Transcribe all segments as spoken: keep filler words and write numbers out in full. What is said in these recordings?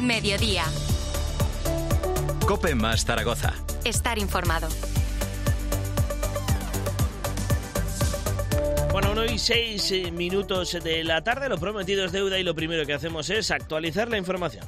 Mediodía. COPE más Zaragoza. Estar informado. Bueno, uno y seis eh, minutos de la tarde, lo prometido es deuda y lo primero que hacemos es actualizar la información.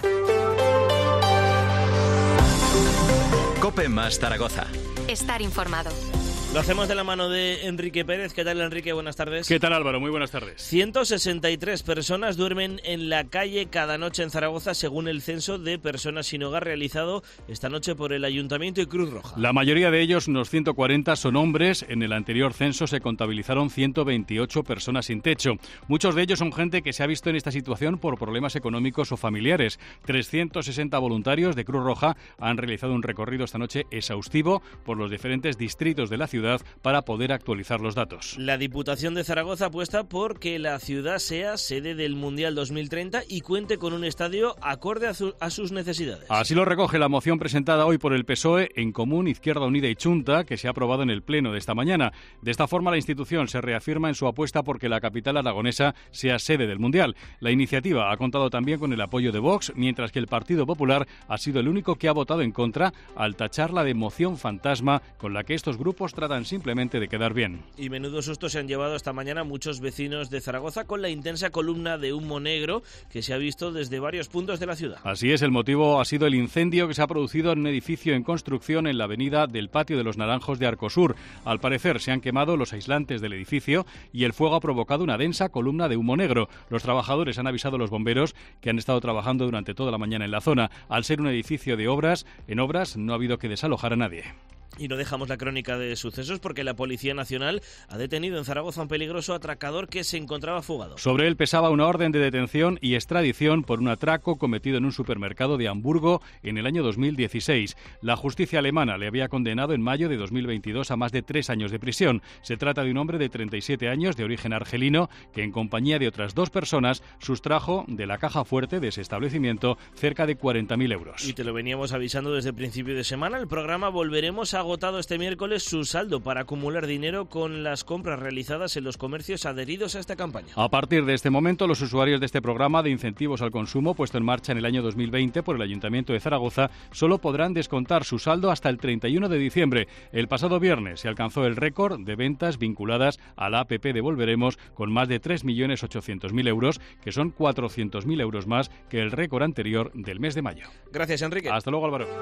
COPE más Zaragoza. Estar informado. Lo hacemos de la mano de Enrique Pérez. ¿Qué tal, Enrique? Buenas tardes. ¿Qué tal, Álvaro? Muy buenas tardes. ciento sesenta y tres personas duermen en la calle cada noche en Zaragoza, según el censo de personas sin hogar realizado esta noche por el Ayuntamiento y Cruz Roja. La mayoría de ellos, unos ciento cuarenta, son hombres. En el anterior censo se contabilizaron ciento veintiocho personas sin techo. Muchos de ellos son gente que se ha visto en esta situación por problemas económicos o familiares. trescientos sesenta voluntarios de Cruz Roja han realizado un recorrido esta noche exhaustivo por los diferentes distritos de la ciudad para poder actualizar los datos. La Diputación de Zaragoza apuesta por que la ciudad sea sede del Mundial dos mil treinta y cuente con un estadio acorde a, su, a sus necesidades. Así lo recoge la moción presentada hoy por el P S O E, En Común, Izquierda Unida y Chunta, que se ha aprobado en el Pleno de esta mañana. De esta forma, la institución se reafirma en su apuesta por que la capital aragonesa sea sede del Mundial. La iniciativa ha contado también con el apoyo de Vox, mientras que el Partido Popular ha sido el único que ha votado en contra al tacharla de moción fantasma con la que estos grupos tratan simplemente de quedar bien. Y menudo susto se han llevado esta mañana muchos vecinos de Zaragoza con la intensa columna de humo negro que se ha visto desde varios puntos de la ciudad. Así es, el motivo ha sido el incendio que se ha producido en un edificio en construcción en la avenida del Patio de los Naranjos de Arcosur. Al parecer se han quemado los aislantes del edificio y el fuego ha provocado una densa columna de humo negro. Los trabajadores han avisado a los bomberos que han estado trabajando durante toda la mañana en la zona. Al ser un edificio de obras, en obras no ha habido que desalojar a nadie. Y no dejamos la crónica de sucesos porque la Policía Nacional ha detenido en Zaragoza a un peligroso atracador que se encontraba fugado. Sobre él pesaba una orden de detención y extradición por un atraco cometido en un supermercado de Hamburgo en el año dos mil dieciséis. La justicia alemana le había condenado en mayo de dos mil veintidós a más de tres años de prisión. Se trata de un hombre de treinta y siete años de origen argelino que en compañía de otras dos personas sustrajo de la caja fuerte de ese establecimiento cerca de cuarenta mil euros. Y te lo veníamos avisando desde el principio de semana. El programa Volveremos a agotado este miércoles su saldo para acumular dinero con las compras realizadas en los comercios adheridos a esta campaña. A partir de este momento, los usuarios de este programa de incentivos al consumo puesto en marcha en el año dos mil veinte por el Ayuntamiento de Zaragoza solo podrán descontar su saldo hasta el treinta y uno de diciembre. El pasado viernes se alcanzó el récord de ventas vinculadas a la app de Volveremos con más de tres millones ochocientos mil euros, que son cuatrocientos mil euros más que el récord anterior del mes de mayo. Gracias, Enrique. Hasta luego, Álvaro.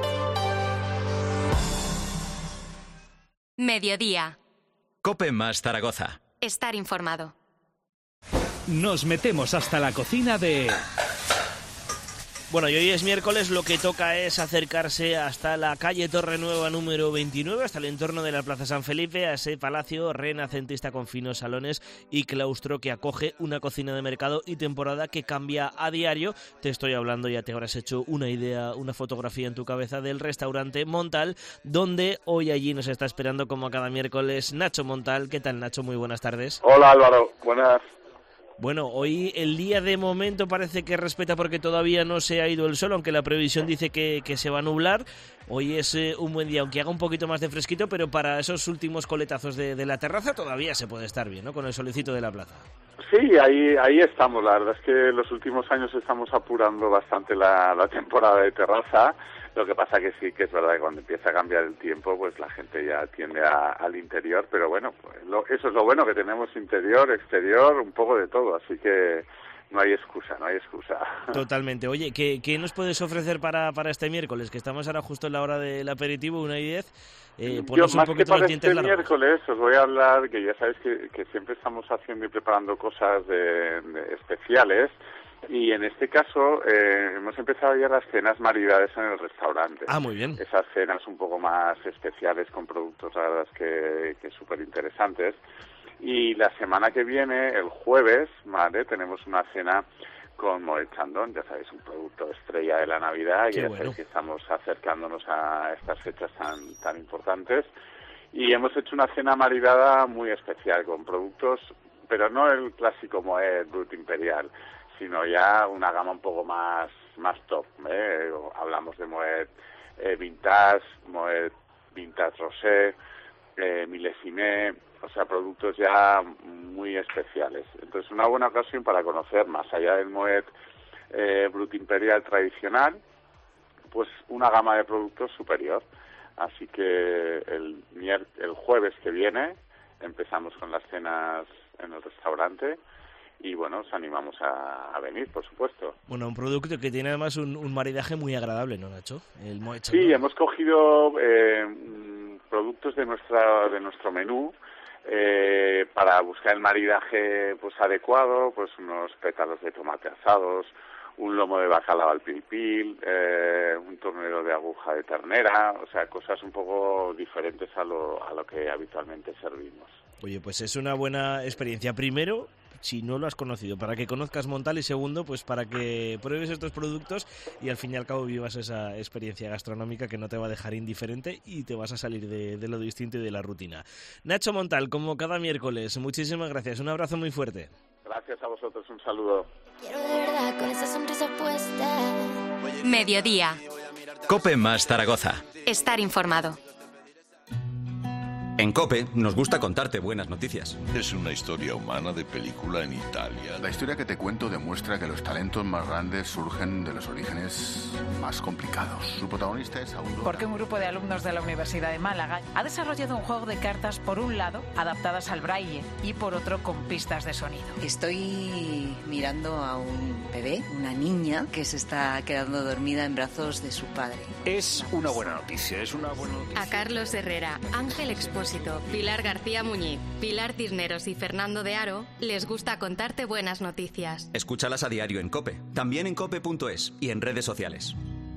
Mediodía. COPE más Zaragoza. Estar informado. Nos metemos hasta la cocina de... Bueno, y hoy es miércoles, lo que toca es acercarse hasta la calle Torrenueva número veintinueve, hasta el entorno de la Plaza San Felipe, a ese palacio renacentista con finos salones y claustro que acoge una cocina de mercado y temporada que cambia a diario. Te estoy hablando, ya te habrás hecho una idea, una fotografía en tu cabeza del restaurante Montal, donde hoy allí nos está esperando como cada miércoles Nacho Montal. ¿Qué tal, Nacho? Muy buenas tardes. Hola, Álvaro. Buenas. Bueno, hoy el día de momento parece que respeta porque todavía no se ha ido el sol, aunque la previsión dice que, que se va a nublar. Hoy es eh, un buen día, aunque haga un poquito más de fresquito, pero para esos últimos coletazos de, de la terraza todavía se puede estar bien, ¿no? Con el solecito de la plaza. Sí, ahí ahí estamos. La verdad es que en los últimos años estamos apurando bastante la, la temporada de terraza. Lo que pasa que sí que es verdad que cuando empieza a cambiar el tiempo, pues la gente ya tiende a, al interior. Pero bueno, pues lo, eso es lo bueno, que tenemos interior, exterior, un poco de todo. Así que no hay excusa, no hay excusa. Totalmente. Oye, ¿qué, qué nos puedes ofrecer para, para este miércoles? Que estamos ahora justo en la hora del aperitivo, una y diez. Eh, Yo, más que para este miércoles, os voy a hablar, que ya sabéis que, que siempre estamos haciendo y preparando cosas de, de especiales. Y en este caso eh, hemos empezado ya las cenas maridadas en el restaurante. Ah, muy bien. Esas cenas un poco más especiales con productos, la verdad es que, que súper interesantes. Y la semana que viene, el jueves, ¿vale?, tenemos una cena con Moet Chandon, ya sabéis, un producto estrella de la Navidad. Qué y ya bueno. sabéis que estamos acercándonos a estas fechas tan, tan importantes. Y hemos hecho una cena maridada muy especial con productos, pero no el clásico Moet Brut Imperial, sino ya una gama un poco más más top, ¿eh? Hablamos de Moet eh, Vintage, Moet Vintage Rosé, eh, Milésime, o sea, productos ya muy especiales. Entonces, una buena ocasión para conocer, más allá del Moet eh, Brut Imperial tradicional, pues una gama de productos superior. Así que el, el jueves que viene empezamos con las cenas en el restaurante y bueno, os animamos a, a venir, por supuesto. Bueno, un producto que tiene además un, un maridaje muy agradable, ¿no, Nacho? El Moet Sí, Chandon. hemos cogido eh, productos de nuestra de nuestro menú eh, para buscar el maridaje pues adecuado, pues unos pétalos de tomate asados, un lomo de bacalao al pil pil, eh, un tornero de aguja de ternera, o sea, cosas un poco diferentes a lo, a lo que habitualmente servimos. Oye, pues es una buena experiencia. Primero, si no lo has conocido, para que conozcas Montal, y segundo, pues para que pruebes estos productos y al fin y al cabo vivas esa experiencia gastronómica que no te va a dejar indiferente y te vas a salir de, de lo distinto y de la rutina. Nacho Montal, como cada miércoles, muchísimas gracias. Un abrazo muy fuerte. Gracias a vosotros, un saludo. Quiero de verdad con esa sonrisa puesta. Mediodía. Cope más Zaragoza. Estar informado. En COPE nos gusta contarte buenas noticias. Es una historia humana de película en Italia. La historia que te cuento demuestra que los talentos más grandes surgen de los orígenes más complicados. Su protagonista es Aurora. Porque un grupo de alumnos de la Universidad de Málaga ha desarrollado un juego de cartas, por un lado, adaptadas al braille y por otro, con pistas de sonido. Estoy mirando a un bebé, una niña, que se está quedando dormida en brazos de su padre. Es una buena noticia, es una buena noticia. A Carlos Herrera, Ángel Expósito, Pilar García Muñiz, Pilar Cisneros y Fernando de Aro les gusta contarte buenas noticias. Escúchalas a diario en COPE, también en cope punto es y en redes sociales.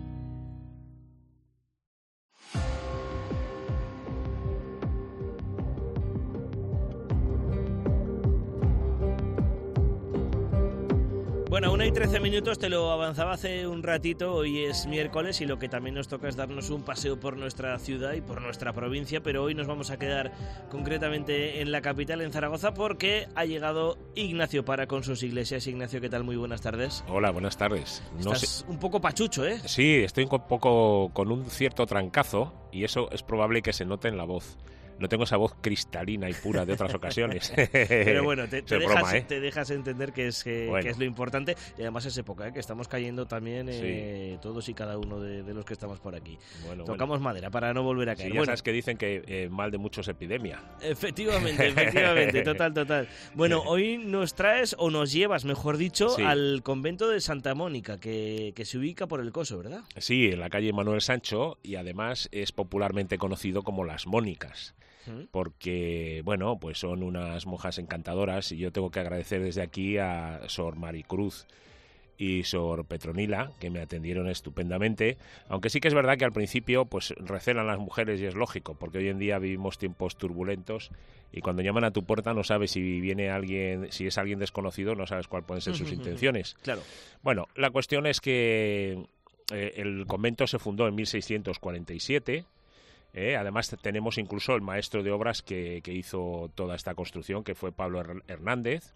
Bueno, una y trece minutos, te lo avanzaba hace un ratito, hoy es miércoles y lo que también nos toca es darnos un paseo por nuestra ciudad y por nuestra provincia, pero hoy nos vamos a quedar concretamente en la capital, en Zaragoza, porque ha llegado Ignacio Para con sus iglesias. Ignacio, ¿qué tal? Muy buenas tardes. Hola, buenas tardes. No Estás sé... un poco pachucho, ¿eh? Sí, estoy un poco con un cierto trancazo y eso es probable que se note en la voz. No tengo esa voz cristalina y pura de otras ocasiones. Pero bueno, te, te, dejas, broma, ¿eh? te dejas entender que es, que, bueno. que es lo importante. Y además es época, ¿eh? Que estamos cayendo también eh, sí. todos y cada uno de, de los que estamos por aquí. Bueno, Tocamos bueno. madera para no volver a caer. Sí, ya bueno. sabes que dicen que eh, mal de muchos epidemia. Efectivamente, efectivamente, total, total. Bueno, hoy nos traes, o nos llevas, mejor dicho, sí. al convento de Santa Mónica, que, que se ubica por el Coso, ¿verdad? Sí, en la calle Manuel Sancho, y además es popularmente conocido como Las Mónicas. Porque, bueno, pues son unas monjas encantadoras y yo tengo que agradecer desde aquí a Sor Maricruz y Sor Petronila, que me atendieron estupendamente, aunque sí que es verdad que al principio pues recelan las mujeres y es lógico, porque hoy en día vivimos tiempos turbulentos y cuando llaman a tu puerta no sabes si viene alguien, si es alguien desconocido, no sabes cuáles pueden ser sus intenciones. Claro. Bueno, la cuestión es que eh, el convento se fundó en mil seiscientos cuarenta y siete. Eh, además tenemos incluso el maestro de obras que, que hizo toda esta construcción, que fue Pablo Hernández.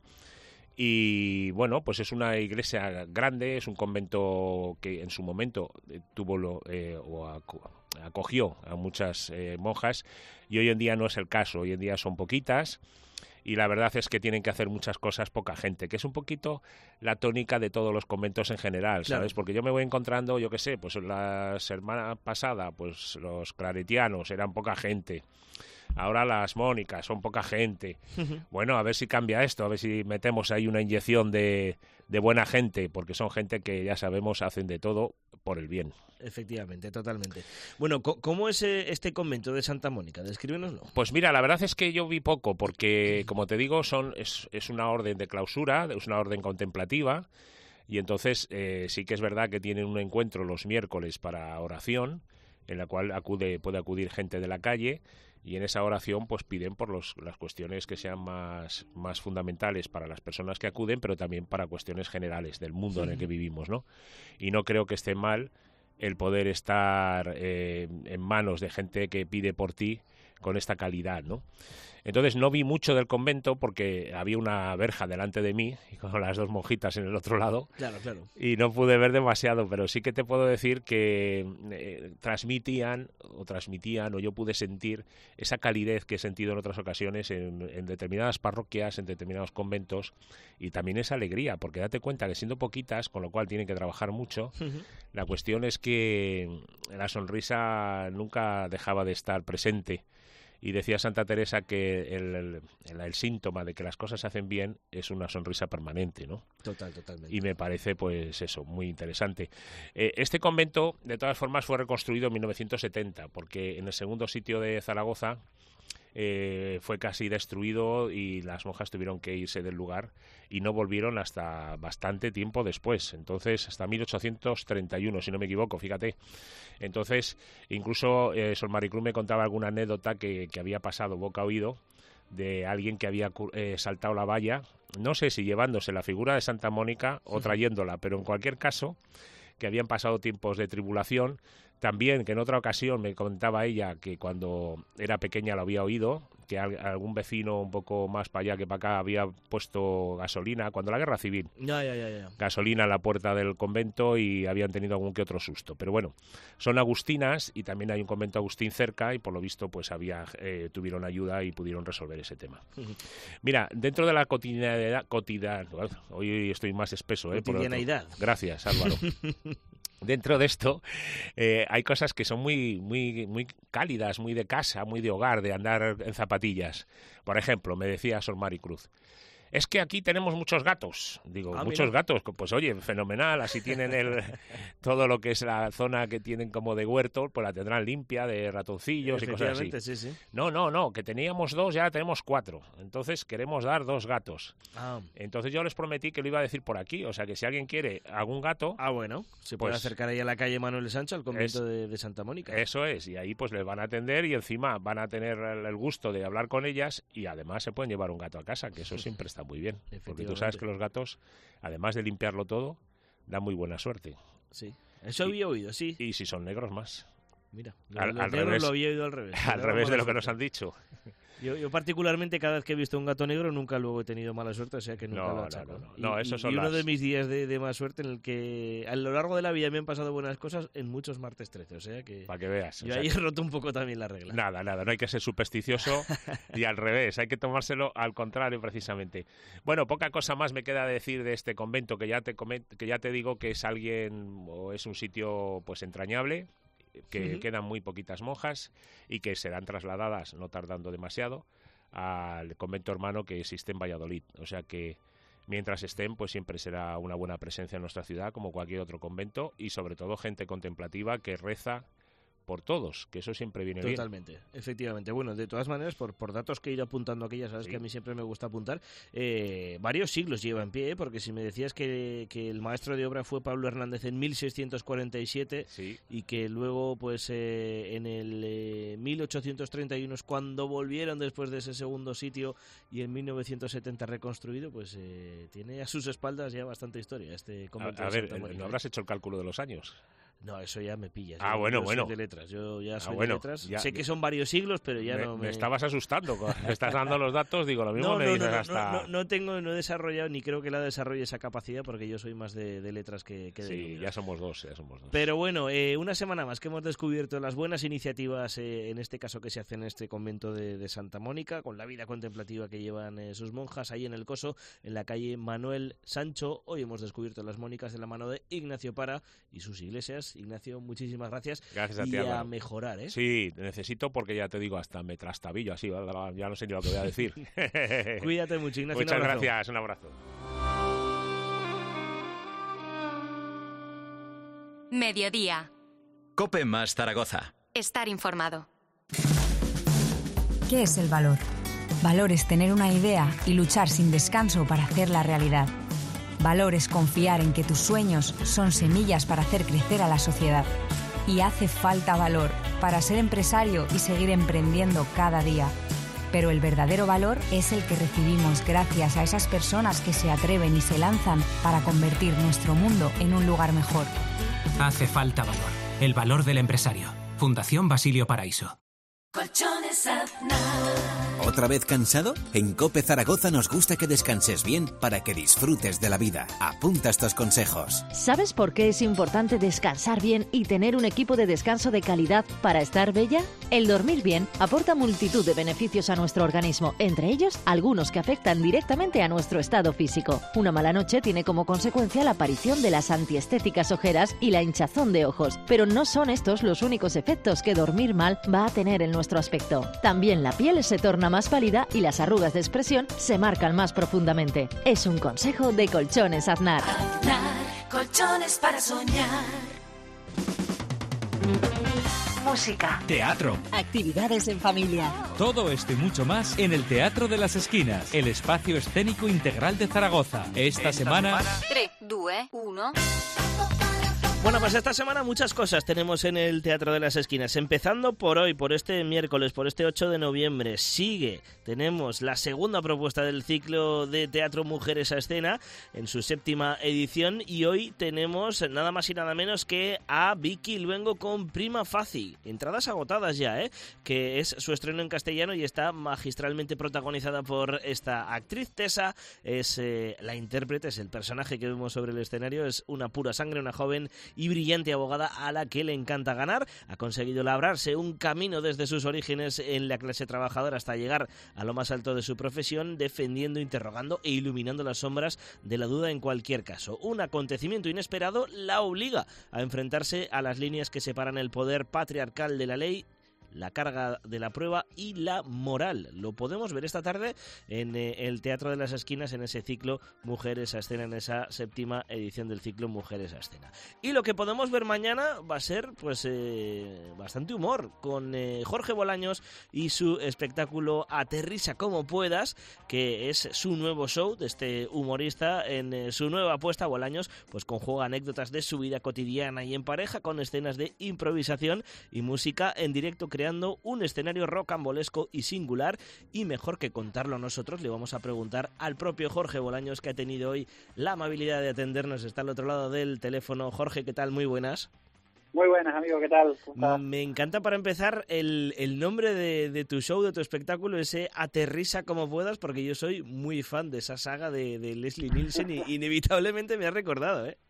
Y bueno, pues es una iglesia grande, es un convento que en su momento tuvo lo, eh, o acogió a muchas eh, monjas y hoy en día no es el caso, hoy en día son poquitas. Y la verdad es que tienen que hacer muchas cosas poca gente, que es un poquito la tónica de todos los conventos en general, ¿sabes? Claro. Porque yo me voy encontrando, yo qué sé, pues la semana pasada, pues los claretianos eran poca gente. Ahora las Mónicas son poca gente. Uh-huh. Bueno, a ver si cambia esto, a ver si metemos ahí una inyección de, de buena gente, porque son gente que ya sabemos hacen de todo por el bien. Efectivamente, totalmente. Bueno, ¿cómo es este convento de Santa Mónica? Descríbenoslo. Pues mira, la verdad es que yo vi poco, porque como te digo, son es, es una orden de clausura, es una orden contemplativa, y entonces eh, sí que es verdad que tienen un encuentro los miércoles para oración, en la cual acude puede acudir gente de la calle, y en esa oración pues piden por los, las cuestiones que sean más, más fundamentales para las personas que acuden, pero también para cuestiones generales del mundo sí. en el que vivimos, ¿no? Y no creo que esté mal el poder estar eh, en manos de gente que pide por ti con esta calidad, ¿no? Entonces no vi mucho del convento porque había una verja delante de mí y con las dos monjitas en el otro lado. Claro, claro. Y no pude ver demasiado, pero sí que te puedo decir que eh, transmitían o transmitían o yo pude sentir esa calidez que he sentido en otras ocasiones en, en determinadas parroquias, en determinados conventos, y también esa alegría, porque date cuenta que siendo poquitas, con lo cual tienen que trabajar mucho, uh-huh. La cuestión es que la sonrisa nunca dejaba de estar presente. Y decía Santa Teresa que el, el, el, el síntoma de que las cosas se hacen bien es una sonrisa permanente, ¿no? Total, totalmente. Y me parece, pues eso, muy interesante. Eh, este convento, de todas formas, fue reconstruido en mil novecientos setenta, porque en el segundo sitio de Zaragoza eh, fue casi destruido y las monjas tuvieron que irse del lugar y no volvieron hasta bastante tiempo después. Entonces, hasta mil ochocientos treinta y uno, si no me equivoco, fíjate. Entonces, incluso eh, Sor Maricruz me contaba alguna anécdota que, que había pasado boca a oído de alguien que había eh, saltado la valla, no sé si llevándose la figura de Santa Mónica o trayéndola, pero en cualquier caso, que habían pasado tiempos de tribulación. También, que en otra ocasión me contaba ella que cuando era pequeña lo había oído, que algún vecino un poco más para allá que para acá había puesto gasolina, cuando la guerra civil, ya, ya, ya, ya. gasolina en la puerta del convento y habían tenido algún que otro susto. Pero bueno, son agustinas y también hay un convento agustín cerca y por lo visto pues había eh, tuvieron ayuda y pudieron resolver ese tema. Mira, dentro de la cotidianidad, cotidian, hoy estoy más espeso. Eh, cotidianeidad. Por Gracias, Álvaro. Dentro de esto eh, hay cosas que son muy, muy, muy cálidas, muy de casa, muy de hogar, de andar en zapatillas. Por ejemplo, me decía Sor Maricruz, es que aquí tenemos muchos gatos. Digo, ah, muchos mira. gatos. Pues oye, fenomenal. Así tienen el todo lo que es la zona que tienen como de huerto, pues la tendrán limpia, de ratoncillos y cosas así. Sí, sí. No, no, no, que teníamos dos, ya tenemos cuatro. Entonces queremos dar dos gatos. Ah. Entonces yo les prometí que lo iba a decir por aquí. O sea, que si alguien quiere algún gato... Ah, bueno. Se puede pues, acercar ahí a la calle Manuel Sancho, al convento es, de, de Santa Mónica. Eso es. Y ahí pues les van a atender y encima van a tener el, el gusto de hablar con ellas y además se pueden llevar un gato a casa, que eso siempre está muy bien. Porque tú sabes que los gatos, además de limpiarlo todo, dan muy buena suerte. Sí, eso había oído, sí. Y si son negros, más. Mira, al, al revés, lo había oído al revés. Al revés de lo que nos han dicho. Yo, yo particularmente cada vez que he visto un gato negro nunca luego he tenido mala suerte, o sea que nunca no, lo achaco. No, no, no. Y, no eso y, son y uno las... de mis días de, de más suerte en el que a lo largo de la vida me han pasado buenas cosas en muchos martes trece, o sea que... Para que veas. Yo o sea ahí que... he roto un poco también la regla. Nada, nada, no hay que ser supersticioso y al revés, hay que tomárselo al contrario precisamente. Bueno, poca cosa más me queda decir de este convento que ya te coment... que ya te digo que es alguien o es un sitio pues entrañable, que uh-huh. quedan muy poquitas monjas y que serán trasladadas, no tardando demasiado, al convento hermano que existe en Valladolid. O sea que mientras estén, pues siempre será una buena presencia en nuestra ciudad, como cualquier otro convento, y sobre todo gente contemplativa que reza por todos, que eso siempre viene Totalmente, bien. Totalmente, efectivamente. Bueno, de todas maneras, por, por datos que he ido apuntando aquí, ya sabes sí. que a mí siempre me gusta apuntar, eh, varios siglos lleva en pie, ¿eh? Porque si me decías que, que el maestro de obra fue Pablo Hernández en mil seiscientos cuarenta y siete sí. y que luego pues eh, en el eh, mil ochocientos treinta y uno es cuando volvieron después de ese segundo sitio y en mil novecientos setenta reconstruido, pues eh, tiene a sus espaldas ya bastante historia este convento a, a de ver, Santa Mónica. ¿no habrás hecho el cálculo de los años? No, eso ya me pillas. Ah, yo, bueno, yo bueno. Soy de letras. Yo ya soy ah, bueno, de letras. Ya, sé que son varios siglos, pero ya me, no me... me estabas asustando. Me estás dando los datos, digo, lo mismo no, me no, dices no, no, hasta... No, no, no tengo, no he desarrollado, ni creo que la desarrolle esa capacidad, porque yo soy más de, de letras que, que de Sí, números. ya somos dos, ya somos dos. Pero bueno, eh, una semana más que hemos descubierto las buenas iniciativas, eh, en este caso que se hacen en este convento de, de Santa Mónica, con la vida contemplativa que llevan eh, sus monjas ahí en el Coso, en la calle Manuel Sancho. Hoy hemos descubierto las Mónicas de la mano de Ignacio Para y sus iglesias. Ignacio, muchísimas gracias. Gracias a ti, y a Álvaro. mejorar, ¿eh? Sí, necesito porque ya te digo, hasta me trastabillo así, ya no sé ni lo que voy a decir. Cuídate mucho, Ignacio. Muchas gracias, un abrazo. Mediodía. COPE más Zaragoza. Estar informado. ¿Qué es el valor? Valor es tener una idea y luchar sin descanso para hacerla realidad. Valor es confiar en que tus sueños son semillas para hacer crecer a la sociedad. Y hace falta valor para ser empresario y seguir emprendiendo cada día. Pero el verdadero valor es el que recibimos gracias a esas personas que se atreven y se lanzan para convertir nuestro mundo en un lugar mejor. Hace falta valor. El valor del empresario. Fundación Basilio Paraíso. Colchones Aznar. ¿Otra vez cansado? En COPE Zaragoza nos gusta que descanses bien para que disfrutes de la vida. Apunta estos consejos. ¿Sabes por qué es importante descansar bien y tener un equipo de descanso de calidad para estar bella? El dormir bien aporta multitud de beneficios a nuestro organismo, entre ellos algunos que afectan directamente a nuestro estado físico. Una mala noche tiene como consecuencia la aparición de las antiestéticas ojeras y la hinchazón de ojos, pero no son estos los únicos efectos que dormir mal va a tener en nuestro aspecto. También la piel se torna más pálida y las arrugas de expresión se marcan más profundamente. Es un consejo de Colchones Aznar. Aznar, colchones para soñar. Música, teatro, actividades en familia. Todo esto y mucho más en el Teatro de las Esquinas, el espacio escénico integral de Zaragoza. Esta, Esta semana... tres, dos, uno... Bueno, pues esta semana muchas cosas tenemos en el Teatro de las Esquinas. Empezando por hoy, por este miércoles, por este ocho de noviembre. Sigue, tenemos la segunda propuesta del ciclo de teatro Mujeres a Escena en su séptima edición. Y hoy tenemos nada más y nada menos que a Vicky Luengo con Prima Facie. Entradas agotadas ya, ¿eh? Que es su estreno en castellano y está magistralmente protagonizada por esta actriz. Tessa es eh, la intérprete, es el personaje que vemos sobre el escenario. Es una pura sangre, una joven y brillante abogada a la que le encanta ganar. Ha conseguido labrarse un camino desde sus orígenes en la clase trabajadora hasta llegar a lo más alto de su profesión, defendiendo, interrogando e iluminando las sombras de la duda en cualquier caso. Un acontecimiento inesperado la obliga a enfrentarse a las líneas que separan el poder patriarcal de la ley, la carga de la prueba y la moral. Lo podemos ver esta tarde en eh, el Teatro de las Esquinas, en ese ciclo Mujeres a Escena, en esa séptima edición del ciclo Mujeres a Escena. Y lo que podemos ver mañana va a ser pues eh, bastante humor, con eh, Jorge Bolaños y su espectáculo Aterriza como puedas, que es su nuevo show de este humorista. En eh, su nueva apuesta, Bolaños pues conjuga anécdotas de su vida cotidiana y en pareja con escenas de improvisación y música en directo, creando un escenario rocambolesco y singular. Y mejor que contarlo nosotros, le vamos a preguntar al propio Jorge Bolaños, que ha tenido hoy la amabilidad de atendernos. Está al otro lado del teléfono. Jorge, ¿qué tal? Muy buenas. Muy buenas, amigo, ¿qué tal? Me encanta, para empezar, el, el nombre de, de tu show, de tu espectáculo, ese Aterriza como puedas, porque yo soy muy fan de esa saga de, de Leslie Nielsen y inevitablemente me ha recordado, ¿eh?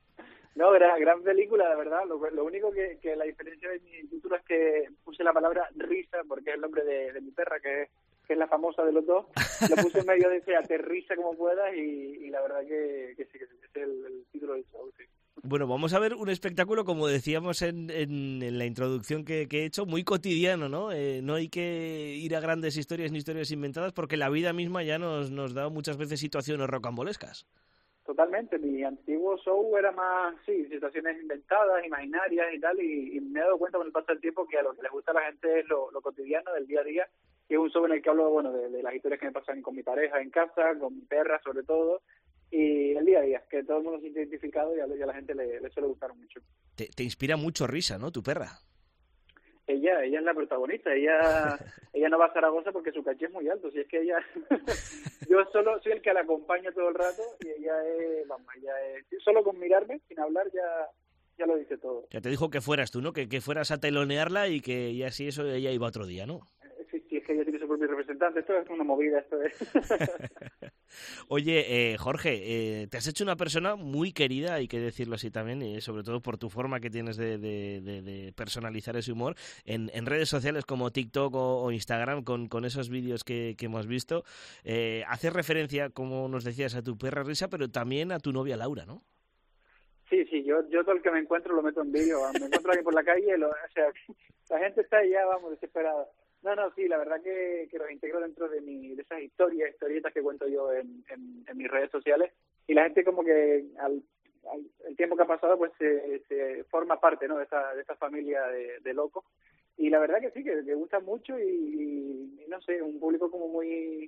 No, gran, gran película, de verdad. Lo, lo único que, que la diferencia de mi título es que puse la palabra risa, porque es el nombre de, de mi perra, que, que es la famosa de los dos. Lo puse en medio de ese Aterriza como puedas y, y la verdad que, que sí, que es el, el título del show, sí. Bueno, vamos a ver un espectáculo, como decíamos en, en, en la introducción que, que he hecho, muy cotidiano, ¿no? Eh, no hay que ir a grandes historias ni historias inventadas, porque la vida misma ya nos, nos da muchas veces situaciones rocambolescas. Totalmente, mi antiguo show era más, sí, situaciones inventadas, imaginarias y tal, y, y me he dado cuenta con el paso del tiempo que a lo que les gusta a la gente es lo, lo cotidiano del día a día, y es un show en el que hablo, bueno, de, de las historias que me pasan con mi pareja en casa, con mi perra sobre todo, y el día a día, que todo el mundo se ha identificado y a, y a la gente le, le suele gustar mucho. Te, te inspira mucho risa, ¿no, tu perra? Ella, ella es la protagonista, ella ella no va a Zaragoza porque su caché es muy alto, si es que ella, yo solo soy el que la acompaña todo el rato y ella es, vamos, ella es, solo con mirarme, sin hablar, ya ya lo dice todo. Ya te dijo que fueras tú, ¿no? Que, que fueras a telonearla y que ya así eso ella iba otro día, ¿no? Sí, sí, es que ella tiene su propio representante, esto es una movida, esto es... Oye, eh, Jorge, eh, te has hecho una persona muy querida, hay que decirlo así también, y sobre todo por tu forma que tienes de, de, de, de personalizar ese humor en, en redes sociales como TikTok o, o Instagram, con, con esos vídeos que, que hemos visto. Eh, haces referencia, como nos decías, a tu perra Risa, pero también a tu novia Laura, ¿no? Sí, sí, yo yo todo el que me encuentro lo meto en vídeo, me encuentro aquí por la calle, lo, o sea, la gente está ya, vamos, desesperada. No, no, sí, la verdad que, que los integro dentro de mi de esas historias, historietas que cuento yo en, en, en mis redes sociales, y la gente como que al, al el tiempo que ha pasado pues se, se forma parte, ¿no?, de esta de esta familia de, de locos, y la verdad que sí, que, que gusta mucho y, y, y no sé, un público como muy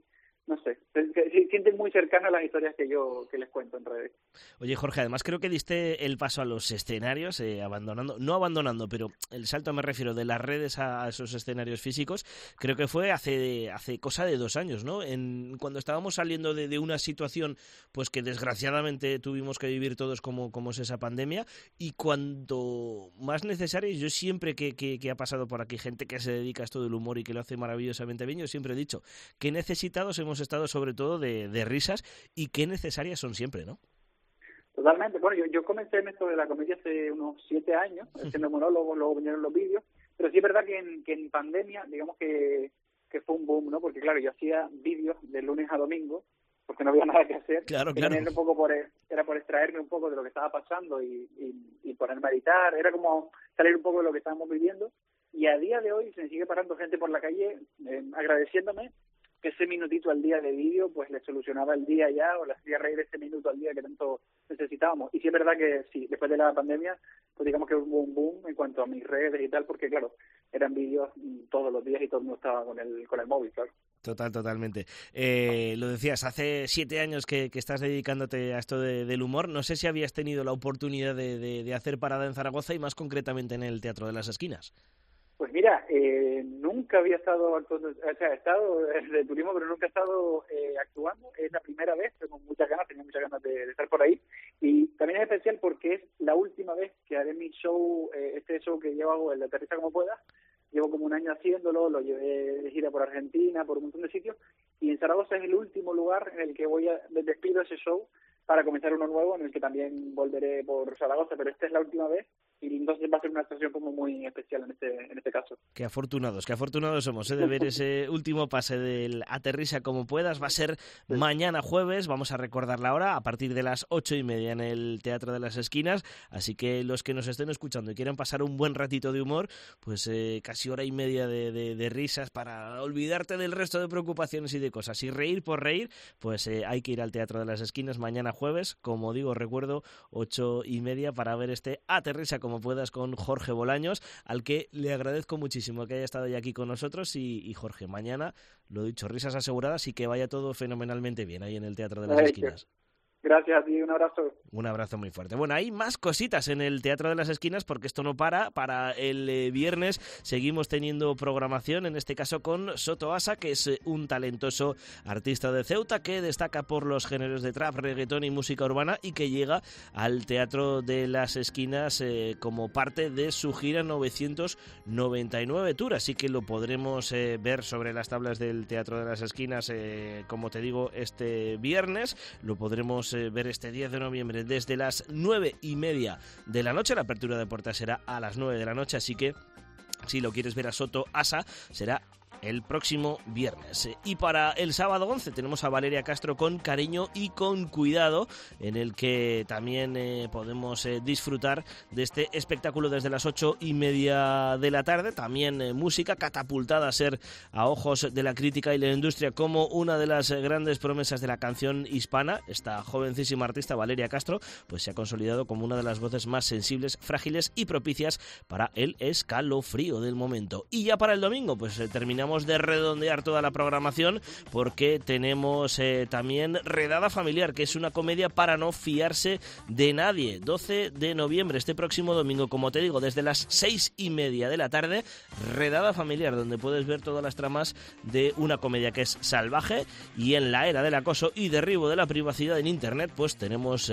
no sé, se, se sienten muy cercanas a las historias que yo que les cuento en redes. Oye, Jorge, además creo que diste el paso a los escenarios, eh, abandonando, no abandonando, pero el salto me refiero de las redes a esos escenarios físicos, creo que fue hace hace cosa de dos años, ¿no? En, cuando estábamos saliendo de, de una situación pues que desgraciadamente tuvimos que vivir todos como, como es esa pandemia, y cuanto más necesario, yo siempre que, que, que ha pasado por aquí gente que se dedica a esto del humor y que lo hace maravillosamente bien, yo siempre he dicho que necesitados hemos estado sobre todo de, de risas y qué necesarias son siempre, ¿no? Totalmente. Bueno, yo, yo comencé en esto de la comedia hace unos siete años, haciendo monólogos, luego vinieron los vídeos, pero sí es verdad que en, que en pandemia, digamos que, que fue un boom, ¿no? Porque claro, yo hacía vídeos de lunes a domingo, porque no había nada que hacer. Claro, y claro. Un poco por, era por extraerme un poco de lo que estaba pasando y, y, y ponerme a editar, era como salir un poco de lo que estábamos viviendo, y a día de hoy se me sigue parando gente por la calle eh, agradeciéndome que ese minutito al día de vídeo pues le solucionaba el día ya, o le hacía reír ese minuto al día que tanto necesitábamos. Y sí es verdad que sí, después de la pandemia, pues digamos que hubo un boom en cuanto a mis redes y tal, porque claro, eran vídeos todos los días y todo el mundo estaba con el, con el móvil, claro. Total, totalmente. Eh, lo decías, hace siete años que, que estás dedicándote a esto de, del humor. No sé si habías tenido la oportunidad de, de, de hacer parada en Zaragoza y más concretamente en el Teatro de las Esquinas. Pues mira, eh, nunca había estado actuando, o sea, he estado de turismo, pero nunca he estado eh, actuando. Es la primera vez, tengo muchas ganas, tenía muchas ganas de, de estar por ahí. Y también es especial porque es la última vez que haré mi show, eh, este show que yo hago, el de Aterriza como puedas. Llevo como un año haciéndolo, lo llevé de gira por Argentina, por un montón de sitios. Y en Zaragoza es el último lugar en el que voy a despido ese show para comenzar uno nuevo, en el que también volveré por Zaragoza, pero esta es la última vez. Y entonces va a ser una actuación como muy especial en este en este caso. Qué afortunados, qué afortunados somos ¿eh? de ver ese último pase del Aterriza como puedas. Va a ser sí. mañana jueves, vamos a recordar la hora, a partir de las ocho y media en el Teatro de las Esquinas. Así que los que nos estén escuchando y quieran pasar un buen ratito de humor, pues eh, casi hora y media de, de, de risas para olvidarte del resto de preocupaciones y de cosas. Y reír por reír, pues eh, hay que ir al Teatro de las Esquinas mañana jueves, como digo, recuerdo, ocho y media para ver este Aterriza como puedas con Jorge Bolaños, al que le agradezco muchísimo que haya estado ya aquí con nosotros. Y, y Jorge, mañana, lo dicho, risas aseguradas y que vaya todo fenomenalmente bien ahí en el Teatro de las Esquinas. Gracias a ti, un abrazo. Un abrazo muy fuerte. Bueno, hay más cositas en el Teatro de las Esquinas porque esto no para. Para el eh, viernes seguimos teniendo programación, en este caso con Soto Asa, que es eh, un talentoso artista de Ceuta que destaca por los géneros de trap, reggaetón y música urbana y que llega al Teatro de las Esquinas eh, como parte de su gira novecientos noventa y nueve Tour. Así que lo podremos eh, ver sobre las tablas del Teatro de las Esquinas, eh, como te digo, este viernes. Lo podremos ver este diez de noviembre desde las nueve y media de la noche. La apertura de puertas será a las nueve de la noche, así que si lo quieres ver a Soto Asa será el próximo viernes. Y para el sábado once tenemos a Valeria Castro con Cariño y con Cuidado, en el que también eh, podemos eh, disfrutar de este espectáculo desde las ocho y media de la tarde. También eh, música catapultada a ser a ojos de la crítica y la industria como una de las grandes promesas de la canción hispana. Esta jovencísima artista Valeria Castro pues se ha consolidado como una de las voces más sensibles, frágiles y propicias para el escalofrío del momento. Y ya para el domingo pues eh, terminamos de redondear toda la programación porque tenemos eh, también Redada Familiar, que es una comedia para no fiarse de nadie. doce de noviembre, este próximo domingo, como te digo, desde las seis y media de la tarde, Redada Familiar, donde puedes ver todas las tramas de una comedia que es salvaje. Y en la era del acoso y derribo de la privacidad en internet, pues tenemos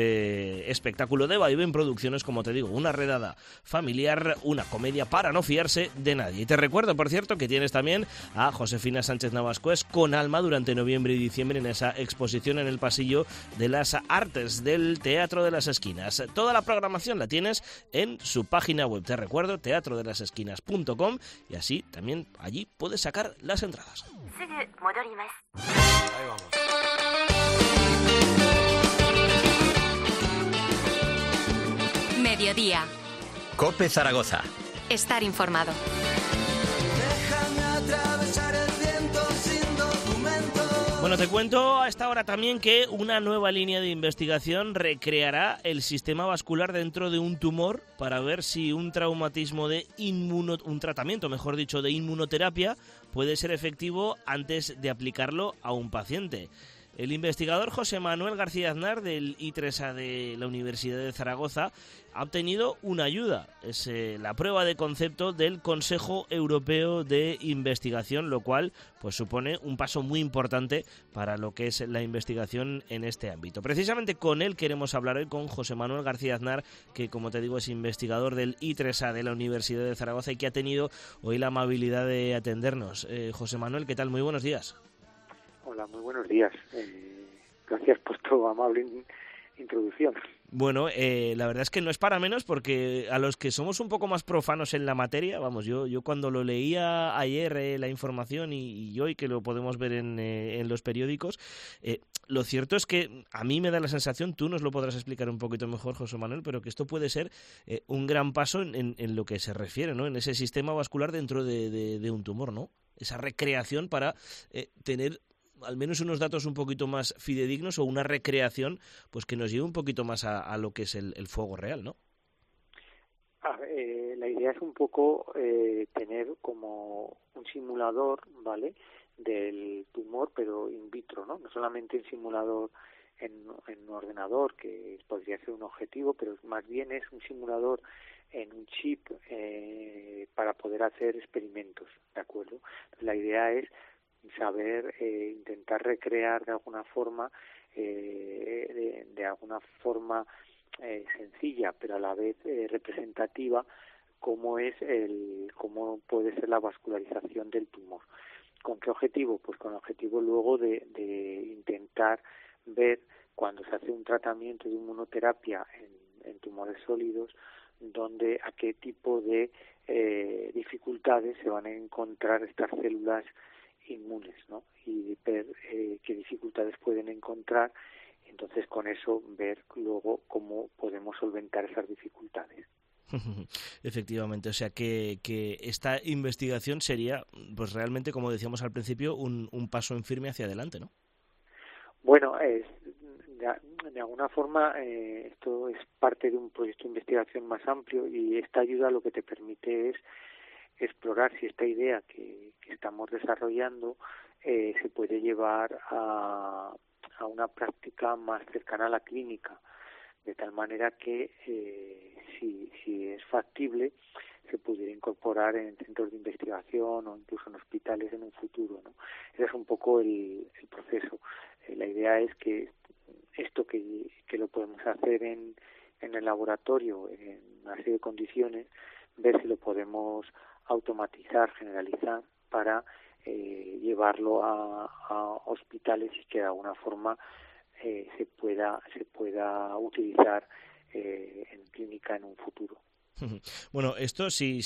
este espectáculo de Vaivén Producciones, como te digo, una Redada Familiar, una comedia para no fiarse de nadie. Y te recuerdo, por cierto, que tienes también a Josefina Sánchez Navascués con Alma durante noviembre y diciembre en esa exposición en el Pasillo de las Artes del Teatro de las Esquinas. Toda la programación la tienes en su página web, te recuerdo, teatro de las esquinas punto com, y así también allí puedes sacar las entradas. Ahí vamos. Mediodía. COPE Zaragoza. Estar informado. Bueno, te cuento a esta hora también que una nueva línea de investigación recreará el sistema vascular dentro de un tumor para ver si un traumatismo de inmuno, un tratamiento, mejor dicho, de inmunoterapia puede ser efectivo antes de aplicarlo a un paciente. El investigador José Manuel García Aznar del I tres A de la Universidad de Zaragoza ha obtenido una ayuda. Es eh, la prueba de concepto del Consejo Europeo de Investigación, lo cual pues supone un paso muy importante para lo que es la investigación en este ámbito. Precisamente con él queremos hablar hoy, con José Manuel García Aznar, que como te digo es investigador del I tres A de la Universidad de Zaragoza y que ha tenido hoy la amabilidad de atendernos. Eh, José Manuel, ¿qué tal? Muy buenos días. Hola, muy buenos días. Eh, gracias por tu amable in- introducción. Bueno, eh, la verdad es que no es para menos, porque a los que somos un poco más profanos en la materia, vamos, yo yo cuando lo leía ayer eh, la información y, y hoy que lo podemos ver en, eh, en los periódicos, eh, lo cierto es que a mí me da la sensación, tú nos lo podrás explicar un poquito mejor, José Manuel, pero que esto puede ser eh, un gran paso en, en, en lo que se refiere, ¿no? En ese sistema vascular dentro de, de, de un tumor, ¿no? Esa recreación para eh, tener al menos unos datos un poquito más fidedignos o una recreación pues que nos lleve un poquito más a, a lo que es el, el fuego real, ¿no? Ah, eh, la idea es un poco eh, tener como un simulador, ¿vale?, del tumor, pero in vitro, ¿no? No solamente un simulador en, en un ordenador, que podría ser un objetivo, pero más bien es un simulador en un chip eh, para poder hacer experimentos, ¿de acuerdo? La idea es saber eh, intentar recrear de alguna forma eh, de, de alguna forma eh, sencilla pero a la vez eh, representativa cómo es el cómo puede ser la vascularización del tumor. ¿Con qué objetivo? Pues con el objetivo luego de, de intentar ver cuando se hace un tratamiento de inmunoterapia en, en tumores sólidos donde a qué tipo de eh, dificultades se van a encontrar estas células inmunes, ¿no? Y ver eh, qué dificultades pueden encontrar, entonces con eso ver luego cómo podemos solventar esas dificultades. Efectivamente, o sea que, que esta investigación sería, pues realmente, como decíamos al principio, un, un paso en firme hacia adelante, ¿no? Bueno, es, de, de alguna forma eh, esto es parte de un proyecto de investigación más amplio y esta ayuda lo que te permite es explorar si esta idea que, que estamos desarrollando eh, se puede llevar a, a una práctica más cercana a la clínica, de tal manera que eh, si, si es factible se pudiera incorporar en centros de investigación o incluso en hospitales en un futuro, ¿no? Ese es un poco el, el proceso. Eh, la idea es que esto que, que lo podemos hacer en, en el laboratorio en una serie de condiciones, ver si lo podemos automatizar, generalizar para eh, llevarlo a, a hospitales y que de alguna forma eh, se pueda se pueda utilizar eh, en clínica en un futuro. Bueno, esto, si,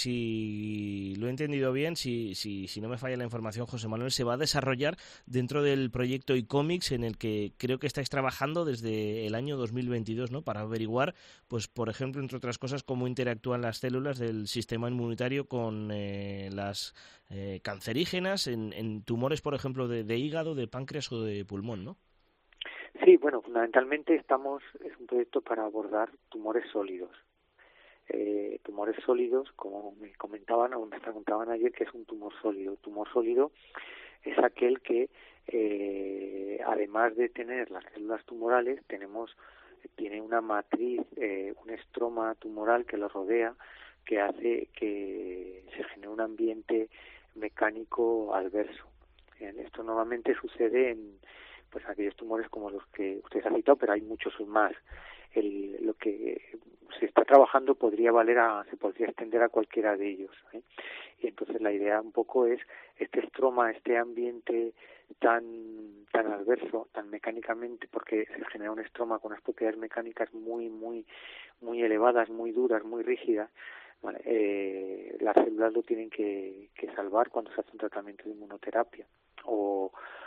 si lo he entendido bien, si, si, si no me falla la información, José Manuel, se va a desarrollar dentro del proyecto iComics, en el que creo que estáis trabajando desde el año dos mil veintidós, ¿no? Para averiguar, pues por ejemplo, entre otras cosas, cómo interactúan las células del sistema inmunitario con eh, las eh, cancerígenas en, en tumores, por ejemplo, de, de hígado, de páncreas o de pulmón, ¿no? Sí, bueno, fundamentalmente estamos es un proyecto para abordar tumores sólidos. Eh, tumores sólidos, como me comentaban o me preguntaban ayer, que es un tumor sólido. Tumor sólido es aquel que, eh, además de tener las células tumorales, tenemos tiene una matriz, eh, un estroma tumoral que lo rodea, que hace que se genere un ambiente mecánico adverso. Bien, esto normalmente sucede en pues aquellos tumores como los que usted ha citado, pero hay muchos más. El, lo que se está trabajando podría valer a, se podría extender a cualquiera de ellos, ¿eh? Y entonces la idea un poco es este estroma, este ambiente tan tan adverso, tan mecánicamente, porque se genera un estroma con unas propiedades mecánicas muy muy muy elevadas, muy duras, muy rígidas. Vale, eh, las células lo tienen que, que salvar cuando se hace un tratamiento de inmunoterapia o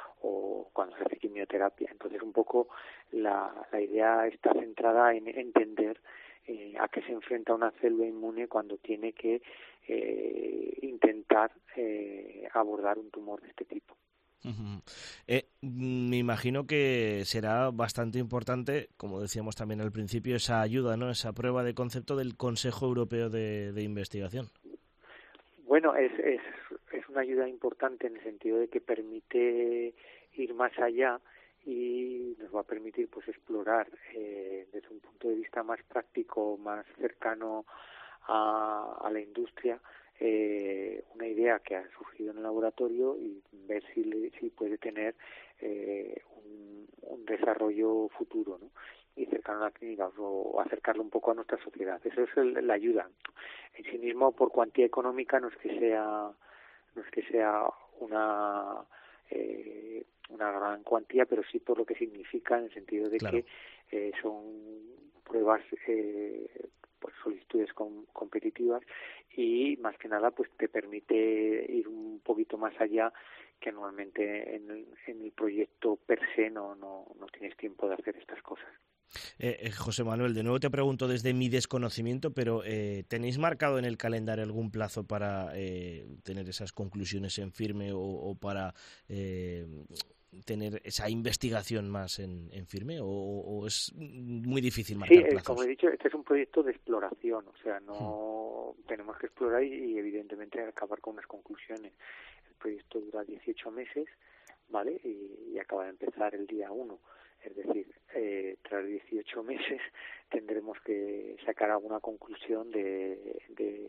o cuando se hace quimioterapia. Entonces un poco la, la idea está centrada en entender eh, a qué se enfrenta una célula inmune cuando tiene que eh, intentar eh, abordar un tumor de este tipo. Uh-huh. Eh, me imagino que será bastante importante, como decíamos también al principio, esa ayuda, ¿no? Esa prueba de concepto del Consejo Europeo de, de Investigación. Bueno, es, es, es una ayuda importante en el sentido de que permite ir más allá y nos va a permitir pues explorar eh, desde un punto de vista más práctico, más cercano a, a la industria, eh, una idea que ha surgido en el laboratorio y ver si, le, si puede tener eh, un, un desarrollo futuro, ¿no? Y cercano a la clínica o acercarlo un poco a nuestra sociedad. Eso es el, la ayuda. En sí mismo, por cuantía económica, no es que sea, no es que sea una eh, una gran cuantía, pero sí por lo que significa, en el sentido de claro. que eh, son pruebas, eh, pues solicitudes com, competitivas y más que nada pues te permite ir un poquito más allá, que normalmente en el, en el proyecto per se no, no, no tienes tiempo de hacer estas cosas. Eh, eh, José Manuel, de nuevo te pregunto desde mi desconocimiento, pero eh, ¿tenéis marcado en el calendario algún plazo para eh, tener esas conclusiones en firme o, o para eh, tener esa investigación más en, en firme o, o es muy difícil marcar sí, plazos? Sí, como he dicho, este es un proyecto de exploración, o sea, no hmm. tenemos que explorar y, y evidentemente acabar con unas conclusiones. El proyecto dura dieciocho meses, ¿vale? Y, y acaba de empezar el día uno. Es decir, eh, tras dieciocho meses tendremos que sacar alguna conclusión de, de,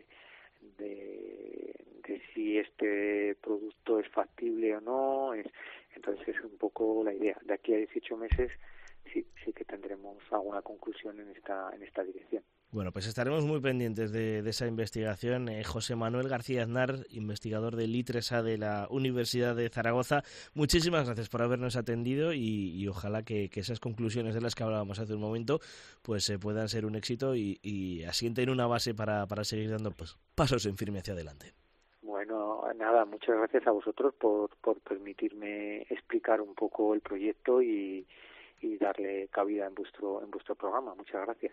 de, de si este producto es factible o no. Es, entonces es un poco la idea. De aquí a dieciocho meses sí, sí que tendremos alguna conclusión en esta, en esta dirección. Bueno, pues estaremos muy pendientes de, de esa investigación. Eh, José Manuel García Aznar, investigador del I tres A de la Universidad de Zaragoza, muchísimas gracias por habernos atendido y, y ojalá que, que esas conclusiones de las que hablábamos hace un momento pues eh, puedan ser un éxito y, y asienten una base para, para seguir dando pues, pasos en firme hacia adelante. Bueno, nada, muchas gracias a vosotros por, por permitirme explicar un poco el proyecto y, y darle cabida en vuestro, en vuestro programa. Muchas gracias.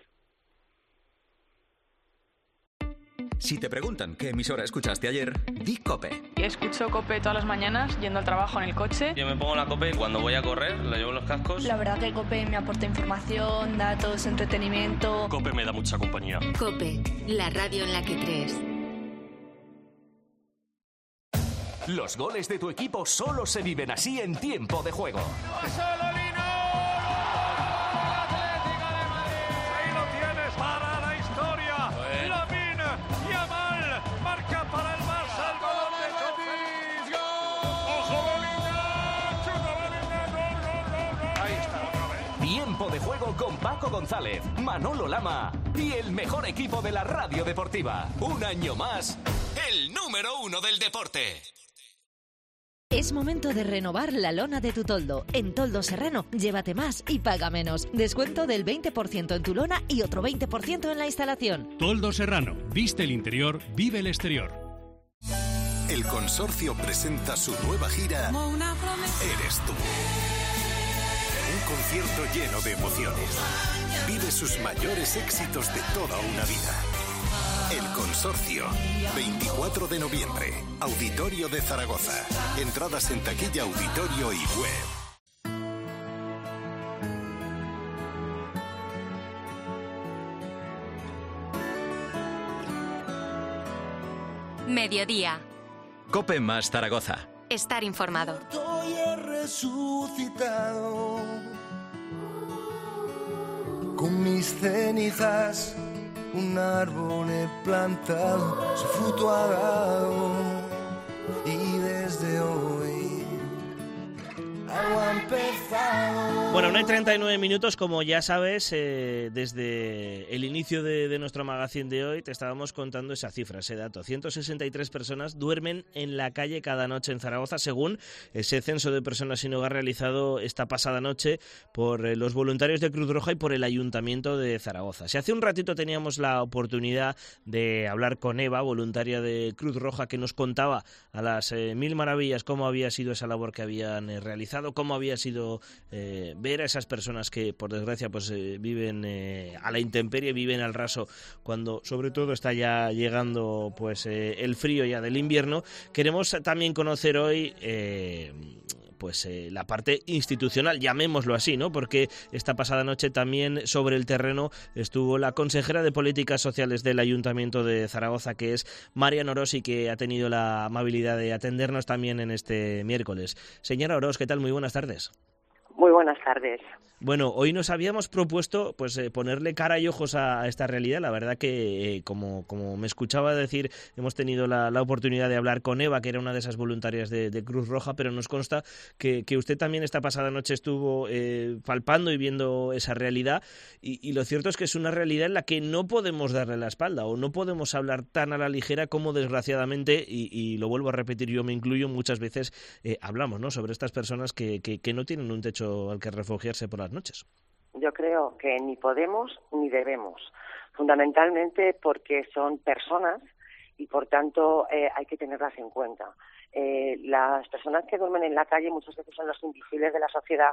Si te preguntan qué emisora escuchaste ayer, di COPE. Escucho COPE todas las mañanas, yendo al trabajo en el coche. Yo me pongo la COPE cuando voy a correr, la llevo en los cascos. La verdad que COPE me aporta información, datos, entretenimiento. COPE me da mucha compañía. COPE, la radio en la que crees. Los goles de tu equipo solo se viven así en tiempo de juego. Tiempo de juego con Paco González, Manolo Lama y el mejor equipo de la radio deportiva. Un año más, el número uno del deporte. Es momento de renovar la lona de tu toldo. En Toldo Serrano, llévate más y paga menos. Descuento del veinte por ciento en tu lona y otro veinte por ciento en la instalación. Toldo Serrano. Viste el interior, vive el exterior. El Consorcio presenta su nueva gira Eres tú. Un concierto lleno de emociones. Vive sus mayores éxitos de toda una vida. El Consorcio, veinticuatro de noviembre, Auditorio de Zaragoza. Entradas en taquilla, auditorio y web. Mediodía. COPE más Zaragoza. Estar informado. Hoy he resucitado con mis cenizas. Un árbol he plantado, su fruto ha dado, y desde hoy algo ha empezado. Bueno, no hay treinta y nueve minutos, como ya sabes, eh, desde el inicio de, de nuestro magazine de hoy te estábamos contando esa cifra, ese dato. ciento sesenta y tres personas duermen en la calle cada noche en Zaragoza, según ese censo de personas sin hogar realizado esta pasada noche por eh, los voluntarios de Cruz Roja y por el Ayuntamiento de Zaragoza. Si hace un ratito teníamos la oportunidad de hablar con Eva, voluntaria de Cruz Roja, que nos contaba a las eh, mil maravillas cómo había sido esa labor que habían eh, realizado, cómo había sido eh, ver a esas personas que, por desgracia, pues eh, viven eh, a la intemperie, viven al raso, cuando sobre todo está ya llegando pues eh, el frío ya del invierno. Queremos también conocer hoy eh, pues eh, la parte institucional, llamémoslo así, ¿no? Porque esta pasada noche también sobre el terreno estuvo la consejera de Políticas Sociales del Ayuntamiento de Zaragoza, que es Marian Orós, y que ha tenido la amabilidad de atendernos también en este miércoles. Señora Orós, ¿qué tal? Muy buenas tardes. Muy buenas tardes. Bueno, hoy nos habíamos propuesto pues eh, ponerle cara y ojos a, a esta realidad. La verdad que, eh, como, como me escuchaba decir, hemos tenido la, la oportunidad de hablar con Eva, que era una de esas voluntarias de, de Cruz Roja, pero nos consta que, que usted también esta pasada noche estuvo eh, palpando y viendo esa realidad, y, y lo cierto es que es una realidad en la que no podemos darle la espalda, o no podemos hablar tan a la ligera como desgraciadamente, y, y lo vuelvo a repetir, yo me incluyo, muchas veces eh, hablamos, ¿no?, sobre estas personas que, que, que no tienen un techo al que refugiarse por las noches. Yo creo que ni podemos ni debemos, fundamentalmente porque son personas y por tanto eh, hay que tenerlas en cuenta. Eh, las personas que duermen en la calle muchas veces son los invisibles de la sociedad,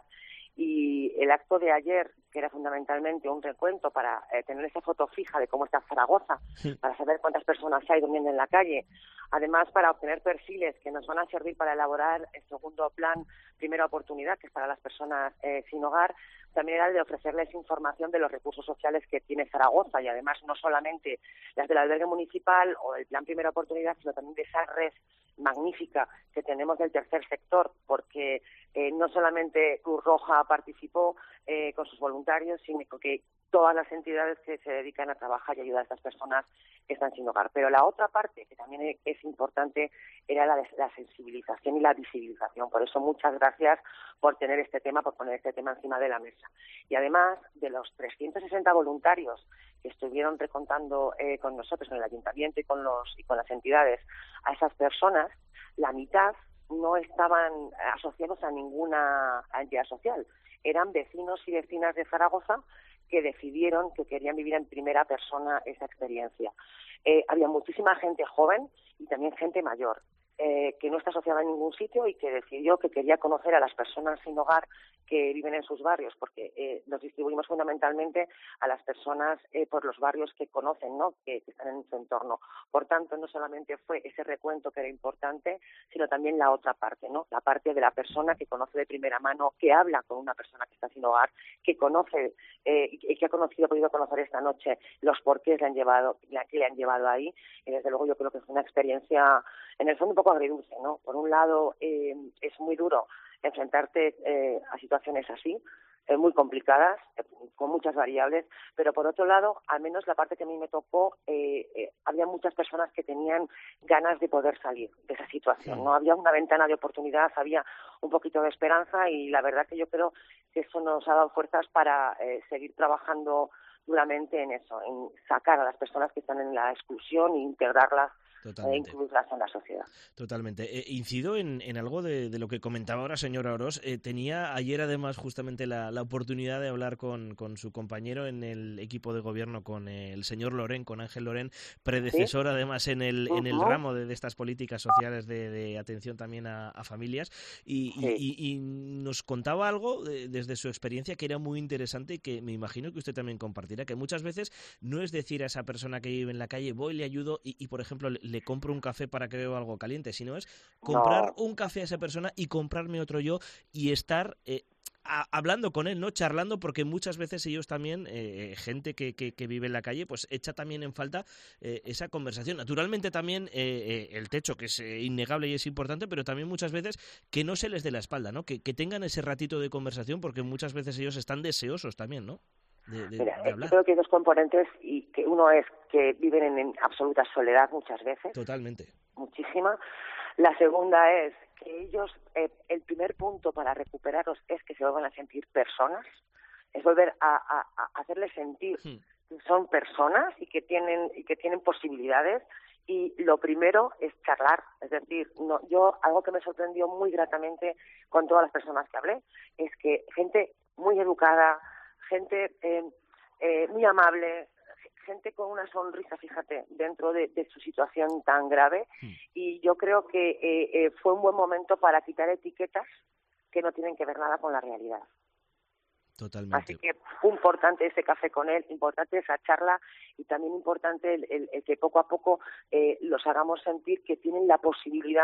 y el acto de ayer, que era fundamentalmente un recuento para eh, tener esa foto fija de cómo está Zaragoza, sí, para saber cuántas personas hay durmiendo en la calle, además para obtener perfiles que nos van a servir para elaborar el segundo plan Primera Oportunidad, que es para las personas eh, sin hogar, también era el de ofrecerles información de los recursos sociales que tiene Zaragoza, y además no solamente las del albergue municipal o el plan Primera Oportunidad, sino también de esa red magnífica que tenemos del tercer sector, porque eh, no solamente Cruz Roja participó eh, con sus voluntarios, sino que todas las entidades que se dedican a trabajar y ayudar a estas personas que están sin hogar. Pero la otra parte, que también es importante, era la, la sensibilización y la visibilización. Por eso muchas gracias por tener este tema, por poner este tema encima de la mesa. Y además, de los trescientos sesenta voluntarios que estuvieron recontando eh, con nosotros, con el ayuntamiento y con, los, y con las entidades, a esas personas, la mitad no estaban asociados a ninguna entidad social. Eran vecinos y vecinas de Zaragoza que decidieron que querían vivir en primera persona esa experiencia. Eh, había muchísima gente joven y también gente mayor, eh, que no está asociada a ningún sitio y que decidió que quería conocer a las personas sin hogar que viven en sus barrios, porque eh, nos distribuimos fundamentalmente a las personas eh, por los barrios que conocen, ¿no?, que, que están en su entorno. Por tanto, no solamente fue ese recuento que era importante, sino también la otra parte, ¿no?, la parte de la persona que conoce de primera mano, que habla con una persona que está sin hogar, que conoce eh, y que ha conocido, ha podido conocer esta noche los porqués le han llevado, que le han llevado ahí. Y desde luego yo creo que fue una experiencia, en el fondo, un poco agridulce, ¿no? Por un lado, eh, es muy duro enfrentarte eh, a situaciones así, eh, muy complicadas, eh, con muchas variables, pero por otro lado, al menos la parte que a mí me tocó, eh, eh, había muchas personas que tenían ganas de poder salir de esa situación, sí, ¿no? Había una ventana de oportunidad, había un poquito de esperanza, y la verdad que yo creo que eso nos ha dado fuerzas para eh, seguir trabajando duramente en eso, en sacar a las personas que están en la exclusión e integrarlas e incluirlas en la sociedad. Totalmente. Eh, incido en, en algo de, de lo que comentaba ahora señora Orós. Eh, tenía ayer además justamente la, la oportunidad de hablar con, con su compañero en el equipo de gobierno, con el señor Lorén, con Ángel Lorén, predecesor, ¿sí?, además en el, uh-huh. en el ramo de, de estas políticas sociales de, de atención también a, a familias, y, sí. y, y, y nos contaba algo de, desde su experiencia que era muy interesante y que me imagino que usted también compartirá, que muchas veces no es decir a esa persona que vive en la calle, voy, le ayudo y, y por ejemplo, le le compro un café para que beba algo caliente, sino es comprar no. un café a esa persona y comprarme otro yo, y estar eh, a, hablando con él, ¿no?, charlando, porque muchas veces ellos también, eh, gente que, que, que vive en la calle, pues echa también en falta eh, esa conversación. Naturalmente también eh, eh, el techo, que es eh, innegable y es importante, pero también muchas veces que no se les dé la espalda, ¿no?, que, que tengan ese ratito de conversación, porque muchas veces ellos están deseosos también, ¿no?, De, de, Mira, de yo creo que hay dos componentes, y que uno es que viven en, en absoluta soledad muchas veces. Totalmente. Muchísima. La segunda es que ellos, eh, el primer punto para recuperarlos es que se vuelvan a sentir personas, es volver a, a, a hacerles sentir hmm. que son personas y que tienen y que tienen posibilidades. Y lo primero es charlar, es decir, no, yo algo que me sorprendió muy gratamente con todas las personas que hablé es que gente muy educada, gente eh, eh, muy amable, gente con una sonrisa, fíjate, dentro de, de su situación tan grave, mm. y yo creo que eh, eh, fue un buen momento para quitar etiquetas que no tienen que ver nada con la realidad. Totalmente. Así que importante ese café con él, importante esa charla, y también importante el, el, el que poco a poco eh, los hagamos sentir que tienen la posibilidad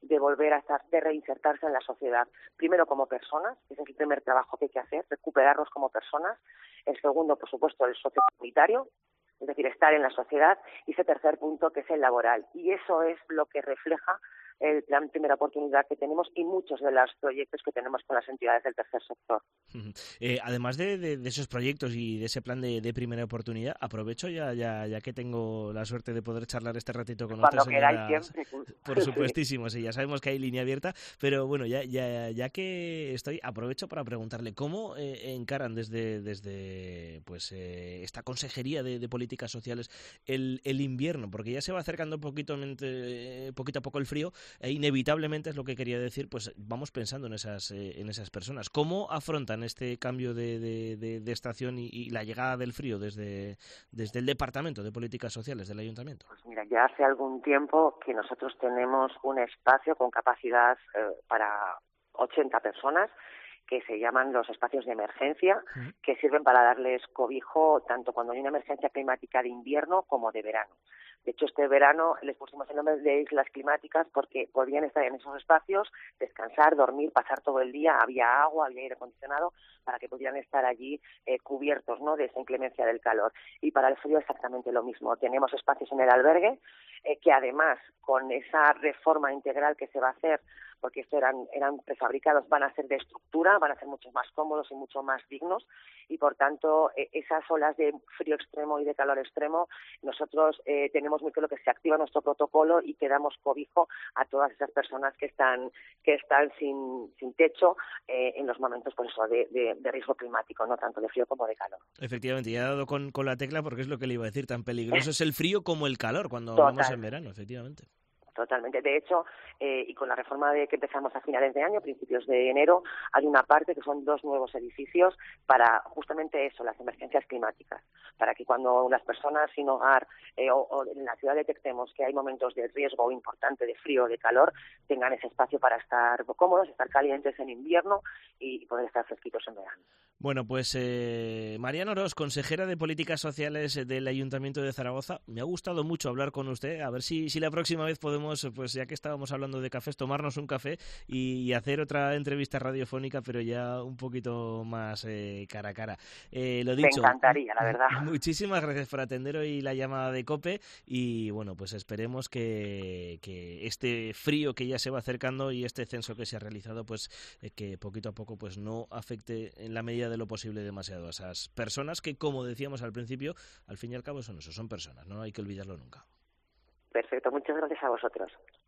de volver a estar, de reinsertarse en la sociedad. Primero como personas, ese es el primer trabajo que hay que hacer, recuperarnos como personas. El segundo, por supuesto, el sociocomunitario, es decir, estar en la sociedad. Y ese tercer punto, que es el laboral. Y eso es lo que refleja el plan Primera Oportunidad que tenemos y muchos de los proyectos que tenemos con las entidades del tercer sector. Eh, además de, de, de esos proyectos y de ese plan de, de Primera Oportunidad, aprovecho ya, ya ya que tengo la suerte de poder charlar este ratito con Cuando usted, señora. queráis siempre. Por supuestísimo, sí, ya sabemos que hay línea abierta, pero bueno, ya ya ya que estoy, aprovecho para preguntarle cómo eh, encaran desde desde pues eh, esta Consejería de, de Políticas Sociales el, el invierno, porque ya se va acercando un poquito, eh, poquito a poco el frío. E inevitablemente, es lo que quería decir, pues vamos pensando en esas eh, en esas personas. ¿Cómo afrontan este cambio de, de, de, de estación y, y la llegada del frío desde, desde el Departamento de Políticas Sociales del Ayuntamiento? Pues mira, ya hace algún tiempo que nosotros tenemos un espacio con capacidad eh, para ochenta personas, que se llaman los espacios de emergencia, que sirven para darles cobijo tanto cuando hay una emergencia climática de invierno como de verano. De hecho, este verano les pusimos el nombre de islas climáticas porque podían estar en esos espacios, descansar, dormir, pasar todo el día. Había agua, había aire acondicionado para que pudieran estar allí eh, cubiertos, ¿no?, de esa inclemencia del calor. Y para el frío exactamente lo mismo. Tenemos espacios en el albergue eh, que además, con esa reforma integral que se va a hacer, porque estos eran, eran prefabricados, van a ser de estructura, van a ser mucho más cómodos y mucho más dignos, y por tanto eh, esas olas de frío extremo y de calor extremo, nosotros eh, tenemos muy claro que se activa nuestro protocolo y que damos cobijo a todas esas personas que están que están sin, sin techo eh, en los momentos, por eso, de, de, de riesgo climático, no tanto de frío como de calor. Efectivamente, ya he dado con, con la tecla porque es lo que le iba a decir, tan peligroso es el frío como el calor cuando vamos en verano, efectivamente. Totalmente. De hecho, eh, y con la reforma de que empezamos a finales de año, principios de enero, hay una parte que son dos nuevos edificios para justamente eso, las emergencias climáticas, para que cuando las personas sin hogar eh, o, o en la ciudad detectemos que hay momentos de riesgo importante de frío o de calor, tengan ese espacio para estar cómodos, estar calientes en invierno y poder estar fresquitos en verano. Bueno, pues eh, Mariana Orós, consejera de Políticas Sociales del Ayuntamiento de Zaragoza, me ha gustado mucho hablar con usted, a ver si, si la próxima vez podemos, pues ya que estábamos hablando de cafés, tomarnos un café y, y hacer otra entrevista radiofónica, pero ya un poquito más eh, cara a cara. Eh, lo dicho, me encantaría, la verdad. Muchísimas gracias por atender hoy la llamada de COPE y bueno, pues esperemos que, que este frío que ya se va acercando y este censo que se ha realizado, pues eh, que poquito a poco pues no afecte en la medida de lo posible demasiado a esas personas que, como decíamos al principio, al fin y al cabo son eso, son personas, no hay que olvidarlo nunca. Perfecto, muchas gracias a vosotros.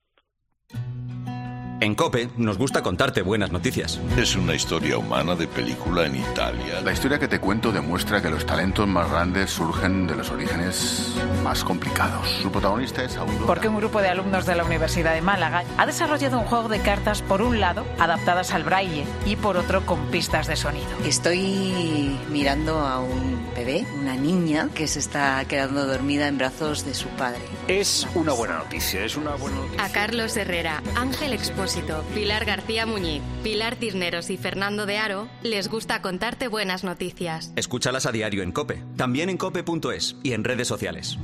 En COPE nos gusta contarte buenas noticias. Es una historia humana de película en Italia. La historia que te cuento demuestra que los talentos más grandes surgen de los orígenes más complicados. Su protagonista es Aurora. Porque un grupo de alumnos de la Universidad de Málaga ha desarrollado un juego de cartas, por un lado, adaptadas al braille y por otro, con pistas de sonido. Estoy mirando a un bebé, una niña, que se está quedando dormida en brazos de su padre. Es una buena noticia, es una buena noticia. A Carlos Herrera, Ángel Expósito, Pilar García Muñiz, Pilar Cisneros y Fernando de Aro les gusta contarte buenas noticias. Escúchalas a diario en COPE, también en cope punto es y en redes sociales.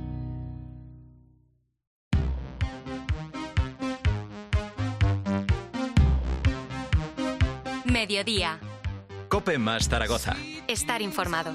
Mediodía. COPE más Zaragoza. Estar informado.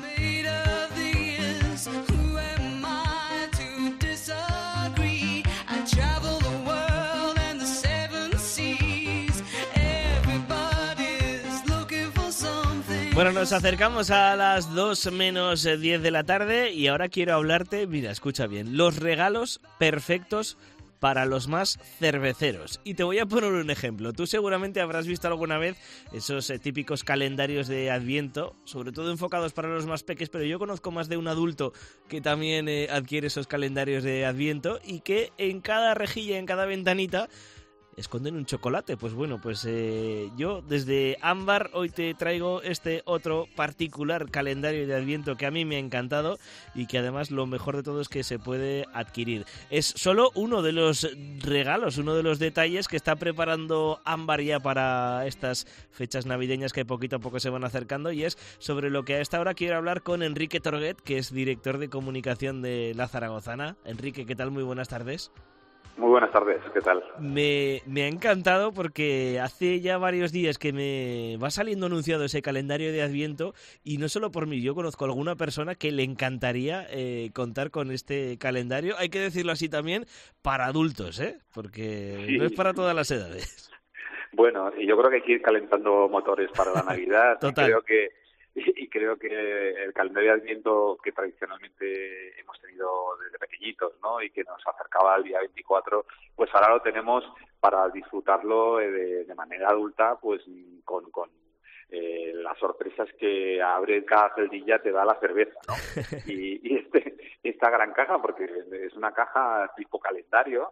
Bueno, nos acercamos a las dos menos diez de la tarde y ahora quiero hablarte, mira, escucha bien, los regalos perfectos para los más cerveceros. Y te voy a poner un ejemplo. Tú seguramente habrás visto alguna vez esos eh, típicos calendarios de Adviento, sobre todo enfocados para los más peques, pero yo conozco más de un adulto que también eh, adquiere esos calendarios de Adviento y que en cada rejilla, en cada ventanita, esconden un chocolate. Pues bueno, pues eh, yo desde Ámbar hoy te traigo este otro particular calendario de Adviento que a mí me ha encantado y que además lo mejor de todo es que se puede adquirir. Es solo uno de los regalos, uno de los detalles que está preparando Ámbar ya para estas fechas navideñas que poquito a poco se van acercando, y es sobre lo que a esta hora quiero hablar con Enrique Torguet, que es director de comunicación de La Zaragozana. Enrique, ¿qué tal? Muy buenas tardes. Muy buenas tardes, ¿qué tal? Me, me ha encantado porque hace ya varios días que me va saliendo anunciado ese calendario de Adviento y no solo por mí, yo conozco a alguna persona que le encantaría eh, contar con este calendario, hay que decirlo así también, para adultos, ¿eh? Porque sí. No es para todas las edades. Bueno, y yo creo que hay que ir calentando motores para la Navidad. Total. Creo que Y creo que el calendario de Adviento que tradicionalmente hemos tenido desde pequeñitos, ¿no? Y que nos acercaba al día veinticuatro, pues ahora lo tenemos para disfrutarlo de, de manera adulta, pues con, con eh, las sorpresas que abre cada celdilla te da la cerveza, ¿no? Y, y este, esta gran caja, porque es una caja tipo calendario,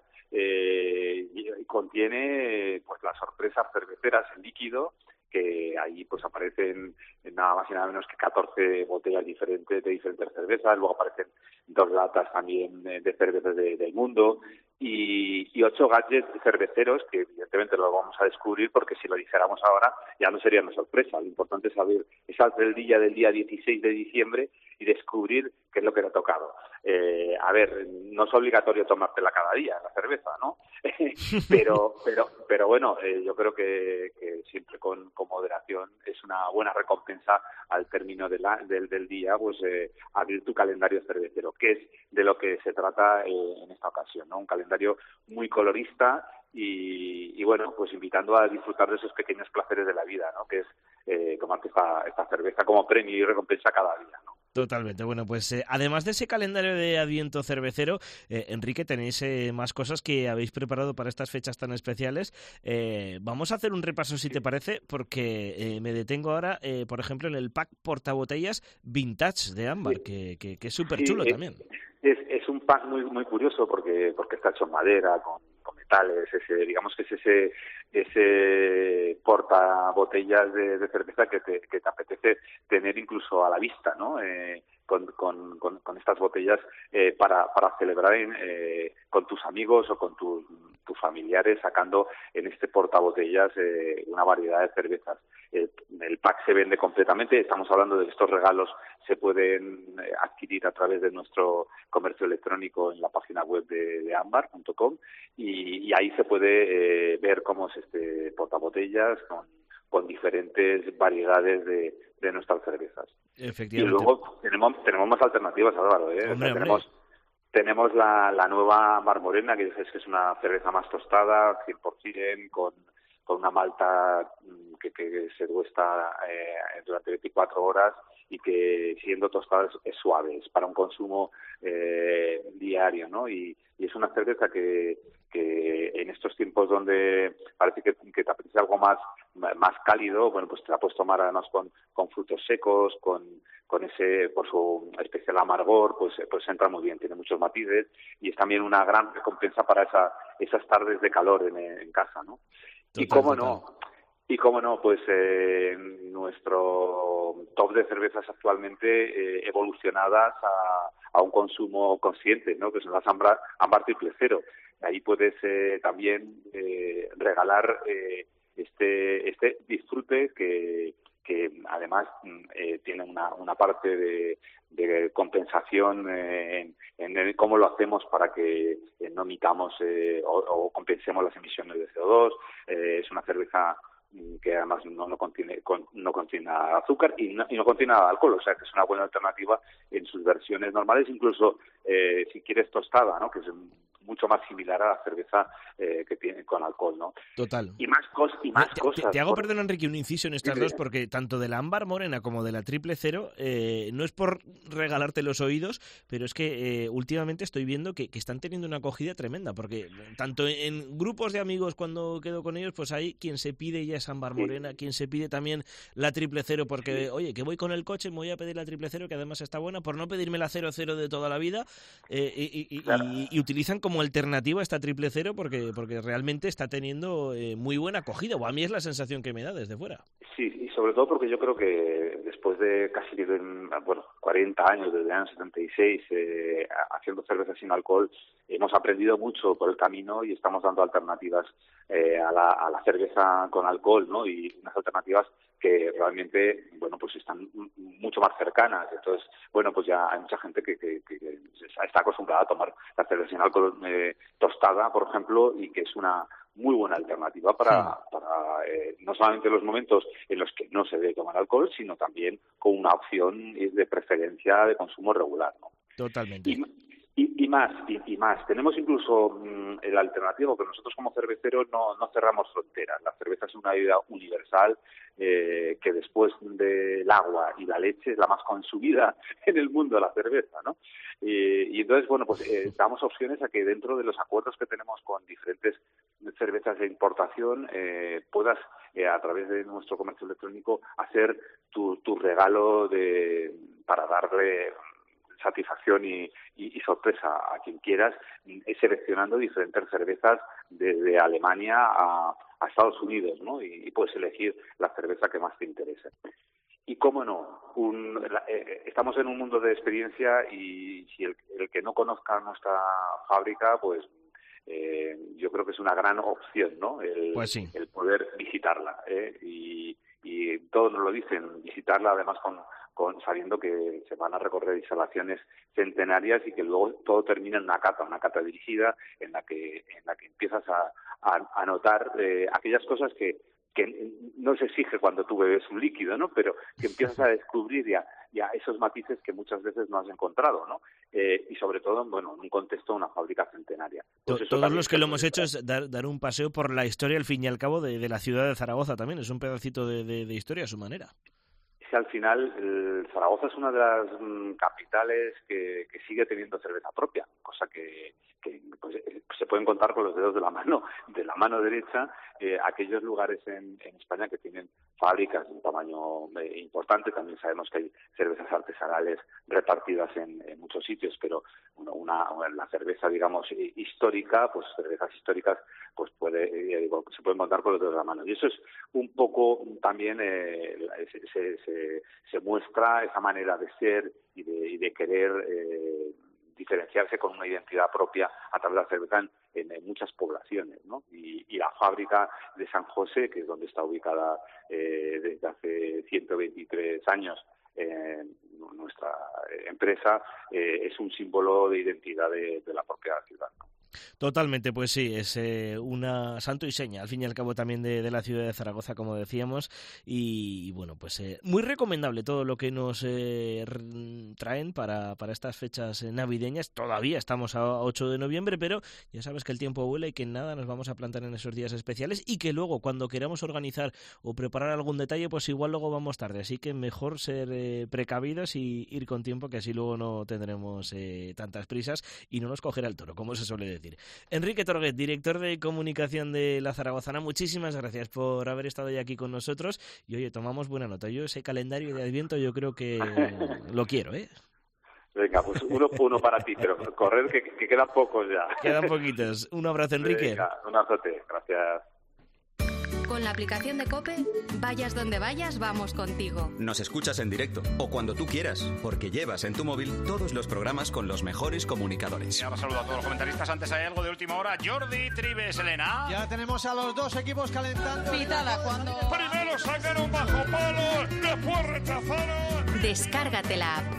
eh, y contiene pues las sorpresas cerveceras en líquido, que ahí pues aparecen nada más y nada menos que catorce botellas diferentes de diferentes cervezas, luego aparecen dos latas también de cervezas de, del mundo y, y ocho gadgets cerveceros que evidentemente lo vamos a descubrir porque si lo dijéramos ahora ya no sería una sorpresa. Lo importante es saber esa celdilla del día dieciséis de diciembre y descubrir qué es lo que te ha tocado. Eh, a ver, no es obligatorio tomártela cada día, la cerveza, ¿no? pero pero pero bueno, eh, yo creo que, que siempre con, con moderación es una buena recompensa al término de la, del, del día, pues eh, abrir tu calendario cervecero, que es de lo que se trata eh, en esta ocasión, ¿no? Un calendario muy colorista y, y bueno, pues invitando a disfrutar de esos pequeños placeres de la vida, ¿no? Que es eh, tomarte esta, esta cerveza como premio y recompensa cada día, ¿no? Totalmente. Bueno, pues eh, además de ese calendario de Adviento cervecero, eh, Enrique, tenéis eh, más cosas que habéis preparado para estas fechas tan especiales. Eh, vamos a hacer un repaso, si te parece, porque eh, me detengo ahora, eh, por ejemplo, en el pack portabotellas vintage de Ámbar, que, que, que es súper chulo sí, también. Es, es un pack muy muy curioso porque porque está hecho en madera, con, con metales, ese, digamos que es ese ese portabotellas de, de cerveza que te, que te apetece tener incluso a la vista, ¿no? Eh, con, con, con, con estas botellas eh, para, para celebrar en, eh, con tus amigos o con tus, tus familiares, sacando en este portabotellas eh, una variedad de cervezas. Eh, el pack se vende completamente, estamos hablando de estos regalos, se pueden eh, adquirir a través de nuestro comercio electrónico en la página web de, de ambar punto com y, y ahí se puede eh, ver cómo es este portabotellas con, con diferentes variedades de, de nuestras cervezas. Efectivamente. Y luego tenemos tenemos más alternativas, Álvaro, ¿eh? Hombre, o sea, tenemos hombre. tenemos la, la nueva Ámbar Morena, que dices que es una cerveza más tostada, cien por ciento, con con una malta que, que se tuesta eh, durante veinticuatro horas y que siendo tostada es, es suave, es para un consumo eh, diario, ¿no? Y, y es una cerveza que, que en estos tiempos donde parece que, que te apetece algo más más cálido, bueno, pues te la puedes tomar además con, con frutos secos, con, con ese, por su especial amargor, pues, pues entra muy bien, tiene muchos matices y es también una gran recompensa para esa, esas tardes de calor en, en casa, ¿no? Total, y cómo total. no, y cómo no, pues eh, nuestro top de cervezas actualmente eh, evolucionadas a, a un consumo consciente, ¿no? Que son las Ámbar, Ámbar Triple Cero. Ahí puedes eh, también eh, regalar eh, este este disfrute que que además eh, tiene una, una parte de, de compensación eh, en, en el cómo lo hacemos para que eh, no emitamos eh, o, o compensemos las emisiones de C O dos. Eh, es una cerveza que además no, no contiene con, no contiene azúcar y no, y no contiene alcohol, o sea que es una buena alternativa en sus versiones normales, incluso eh, si quieres tostada, ¿no? Que es mucho más similar a la cerveza eh, que tiene con alcohol, ¿no? Total. Y más, cos y más te, cosas. Te, te hago, por... perdón, Enrique, un inciso en estas sí, dos, porque tanto de la Ámbar Morena como de la Triple Cero, eh, no es por regalarte los oídos, pero es que eh, últimamente estoy viendo que, que están teniendo una acogida tremenda, porque tanto en grupos de amigos cuando quedo con ellos, pues hay quien se pide ya esa Ámbar Morena, sí. quien se pide también la Triple Cero, porque, sí. oye, que voy con el coche, me voy a pedir la Triple Cero, que además está buena, por no pedirme la cero cero de toda la vida, eh, y, y, claro. y, y utilizan como alternativa esta Triple Cero porque porque realmente está teniendo eh, muy buena acogida, o a mí es la sensación que me da desde fuera. Sí, y sobre todo porque yo creo que después de casi bueno cuarenta años, desde el año setenta y seis, eh, haciendo cerveza sin alcohol, hemos aprendido mucho por el camino y estamos dando alternativas eh, a, la, a la cerveza con alcohol, ¿no? Y unas alternativas que realmente, bueno, pues están mucho más cercanas. Entonces, bueno, pues ya hay mucha gente que, que, que está acostumbrada a tomar la cerveza sin alcohol eh, tostada, por ejemplo, y que es una muy buena alternativa para, sí. para eh, no solamente los momentos en los que no se debe tomar alcohol, sino también con una opción de preferencia de consumo regular, ¿no? Totalmente. Y, y, y más, y, y más. Tenemos incluso mmm, el alternativo, que nosotros como cerveceros no, no cerramos fronteras. La cerveza es una bebida universal eh, que después del agua y la leche es la más consumida en el mundo, la cerveza, ¿no? Y, y entonces, bueno, pues eh, damos opciones a que dentro de los acuerdos que tenemos con diferentes cervezas de importación eh, puedas, eh, a través de nuestro comercio electrónico, hacer tu, tu regalo de para darle satisfacción y, y, y sorpresa a quien quieras, seleccionando diferentes cervezas desde Alemania a, a Estados Unidos, ¿no? Y, y puedes elegir la cerveza que más te interese. Y cómo no, un, la, eh, estamos en un mundo de experiencia y si el, el que no conozca nuestra fábrica, pues eh, yo creo que es una gran opción, ¿no? El, pues sí. el poder visitarla, ¿eh? Y, y todos nos lo dicen, visitarla además con, con sabiendo que se van a recorrer instalaciones centenarias y que luego todo termina en una cata, una cata dirigida en la que en la que empiezas a, a, a notar eh, aquellas cosas que que no se exige cuando tú bebes un líquido, ¿no? Pero que empiezas a descubrir ya, ya esos matices que muchas veces no has encontrado, ¿no? Eh, y sobre todo, bueno, en un contexto de una fábrica centenaria. Pues Todos los que lo hemos hecho es dar, dar un paseo por la historia, al fin y al cabo, de, de la ciudad de Zaragoza también. Es un pedacito de, de, de historia a su manera. Sí, al final, el Zaragoza es una de las mm, capitales que, que sigue teniendo cerveza propia, cosa que, que pues, se pueden contar con los dedos de la mano, de la mano derecha, eh, aquellos lugares en, en España que tienen fábricas de un tamaño eh, importante. También sabemos que hay cervezas artesanales repartidas en, en muchos sitios, pero una, una, la cerveza, digamos, histórica, pues cervezas históricas, pues puede, eh, digo, se pueden contar con los dedos de la mano. Y eso es un poco también, eh, se, se, se, se muestra esa manera de ser y de, y de querer eh, diferenciarse con una identidad propia a través de la cerveza en, en, en muchas poblaciones, ¿no? Y, y la fábrica de San José, que es donde está ubicada eh, desde hace ciento veintitrés años eh, nuestra empresa, eh, es un símbolo de identidad de, de la propia ciudad, ¿no? Totalmente, pues sí, es eh, una santo y seña, al fin y al cabo también de, de la ciudad de Zaragoza, como decíamos, y, y bueno, pues eh, muy recomendable todo lo que nos eh, traen para, para estas fechas navideñas. Todavía estamos a ocho de noviembre, pero ya sabes que el tiempo vuela y que en nada nos vamos a plantar en esos días especiales y que luego cuando queramos organizar o preparar algún detalle, pues igual luego vamos tarde, así que mejor ser eh, precavidos y ir con tiempo, que así luego no tendremos eh, tantas prisas y no nos cogerá el toro, como se suele decir. Enrique Torguet, director de comunicación de La Zaragozana, muchísimas gracias por haber estado ya aquí con nosotros y oye, tomamos buena nota. Yo ese calendario de Adviento yo creo que lo quiero, ¿eh? Venga, pues uno, uno para ti, pero correr que, que quedan pocos ya. Quedan poquitos. Un abrazo, Enrique. Venga, un abrazote, gracias. Con la aplicación de COPE, vayas donde vayas, vamos contigo. Nos escuchas en directo o cuando tú quieras, porque llevas en tu móvil todos los programas con los mejores comunicadores. Ya, saludo a todos los comentaristas. Antes hay algo de última hora. Jordi, Tribes, Elena. Ya tenemos a los dos equipos calentando. Pitala cuando... Primero sacaron bajo palo, después rechazaron. Descárgate la app.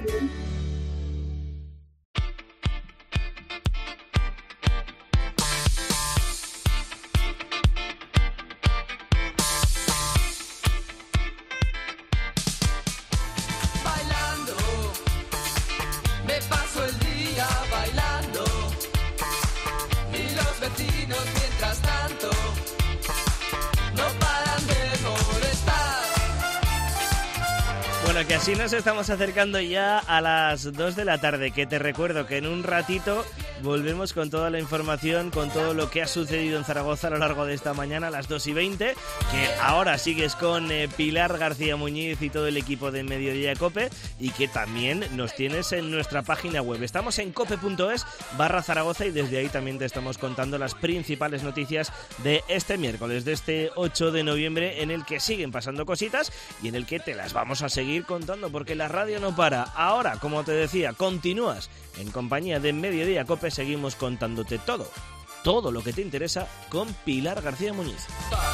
Bueno, que así nos estamos acercando ya a las dos de la tarde, que te recuerdo que en un ratito volvemos con toda la información, con todo lo que ha sucedido en Zaragoza a lo largo de esta mañana a las dos y veinte, que ahora sigues con eh, Pilar García Muñiz y todo el equipo de Mediodía COPE, y que también nos tienes en nuestra página web. Estamos en cope.es barra Zaragoza y desde ahí también te estamos contando las principales noticias de este miércoles, de este ocho de noviembre, en el que siguen pasando cositas y en el que te las vamos a seguir contando porque la radio no para. Ahora, como te decía, continúas en compañía de Mediodía COPE, seguimos contándote todo, todo lo que te interesa con Pilar García Muñiz.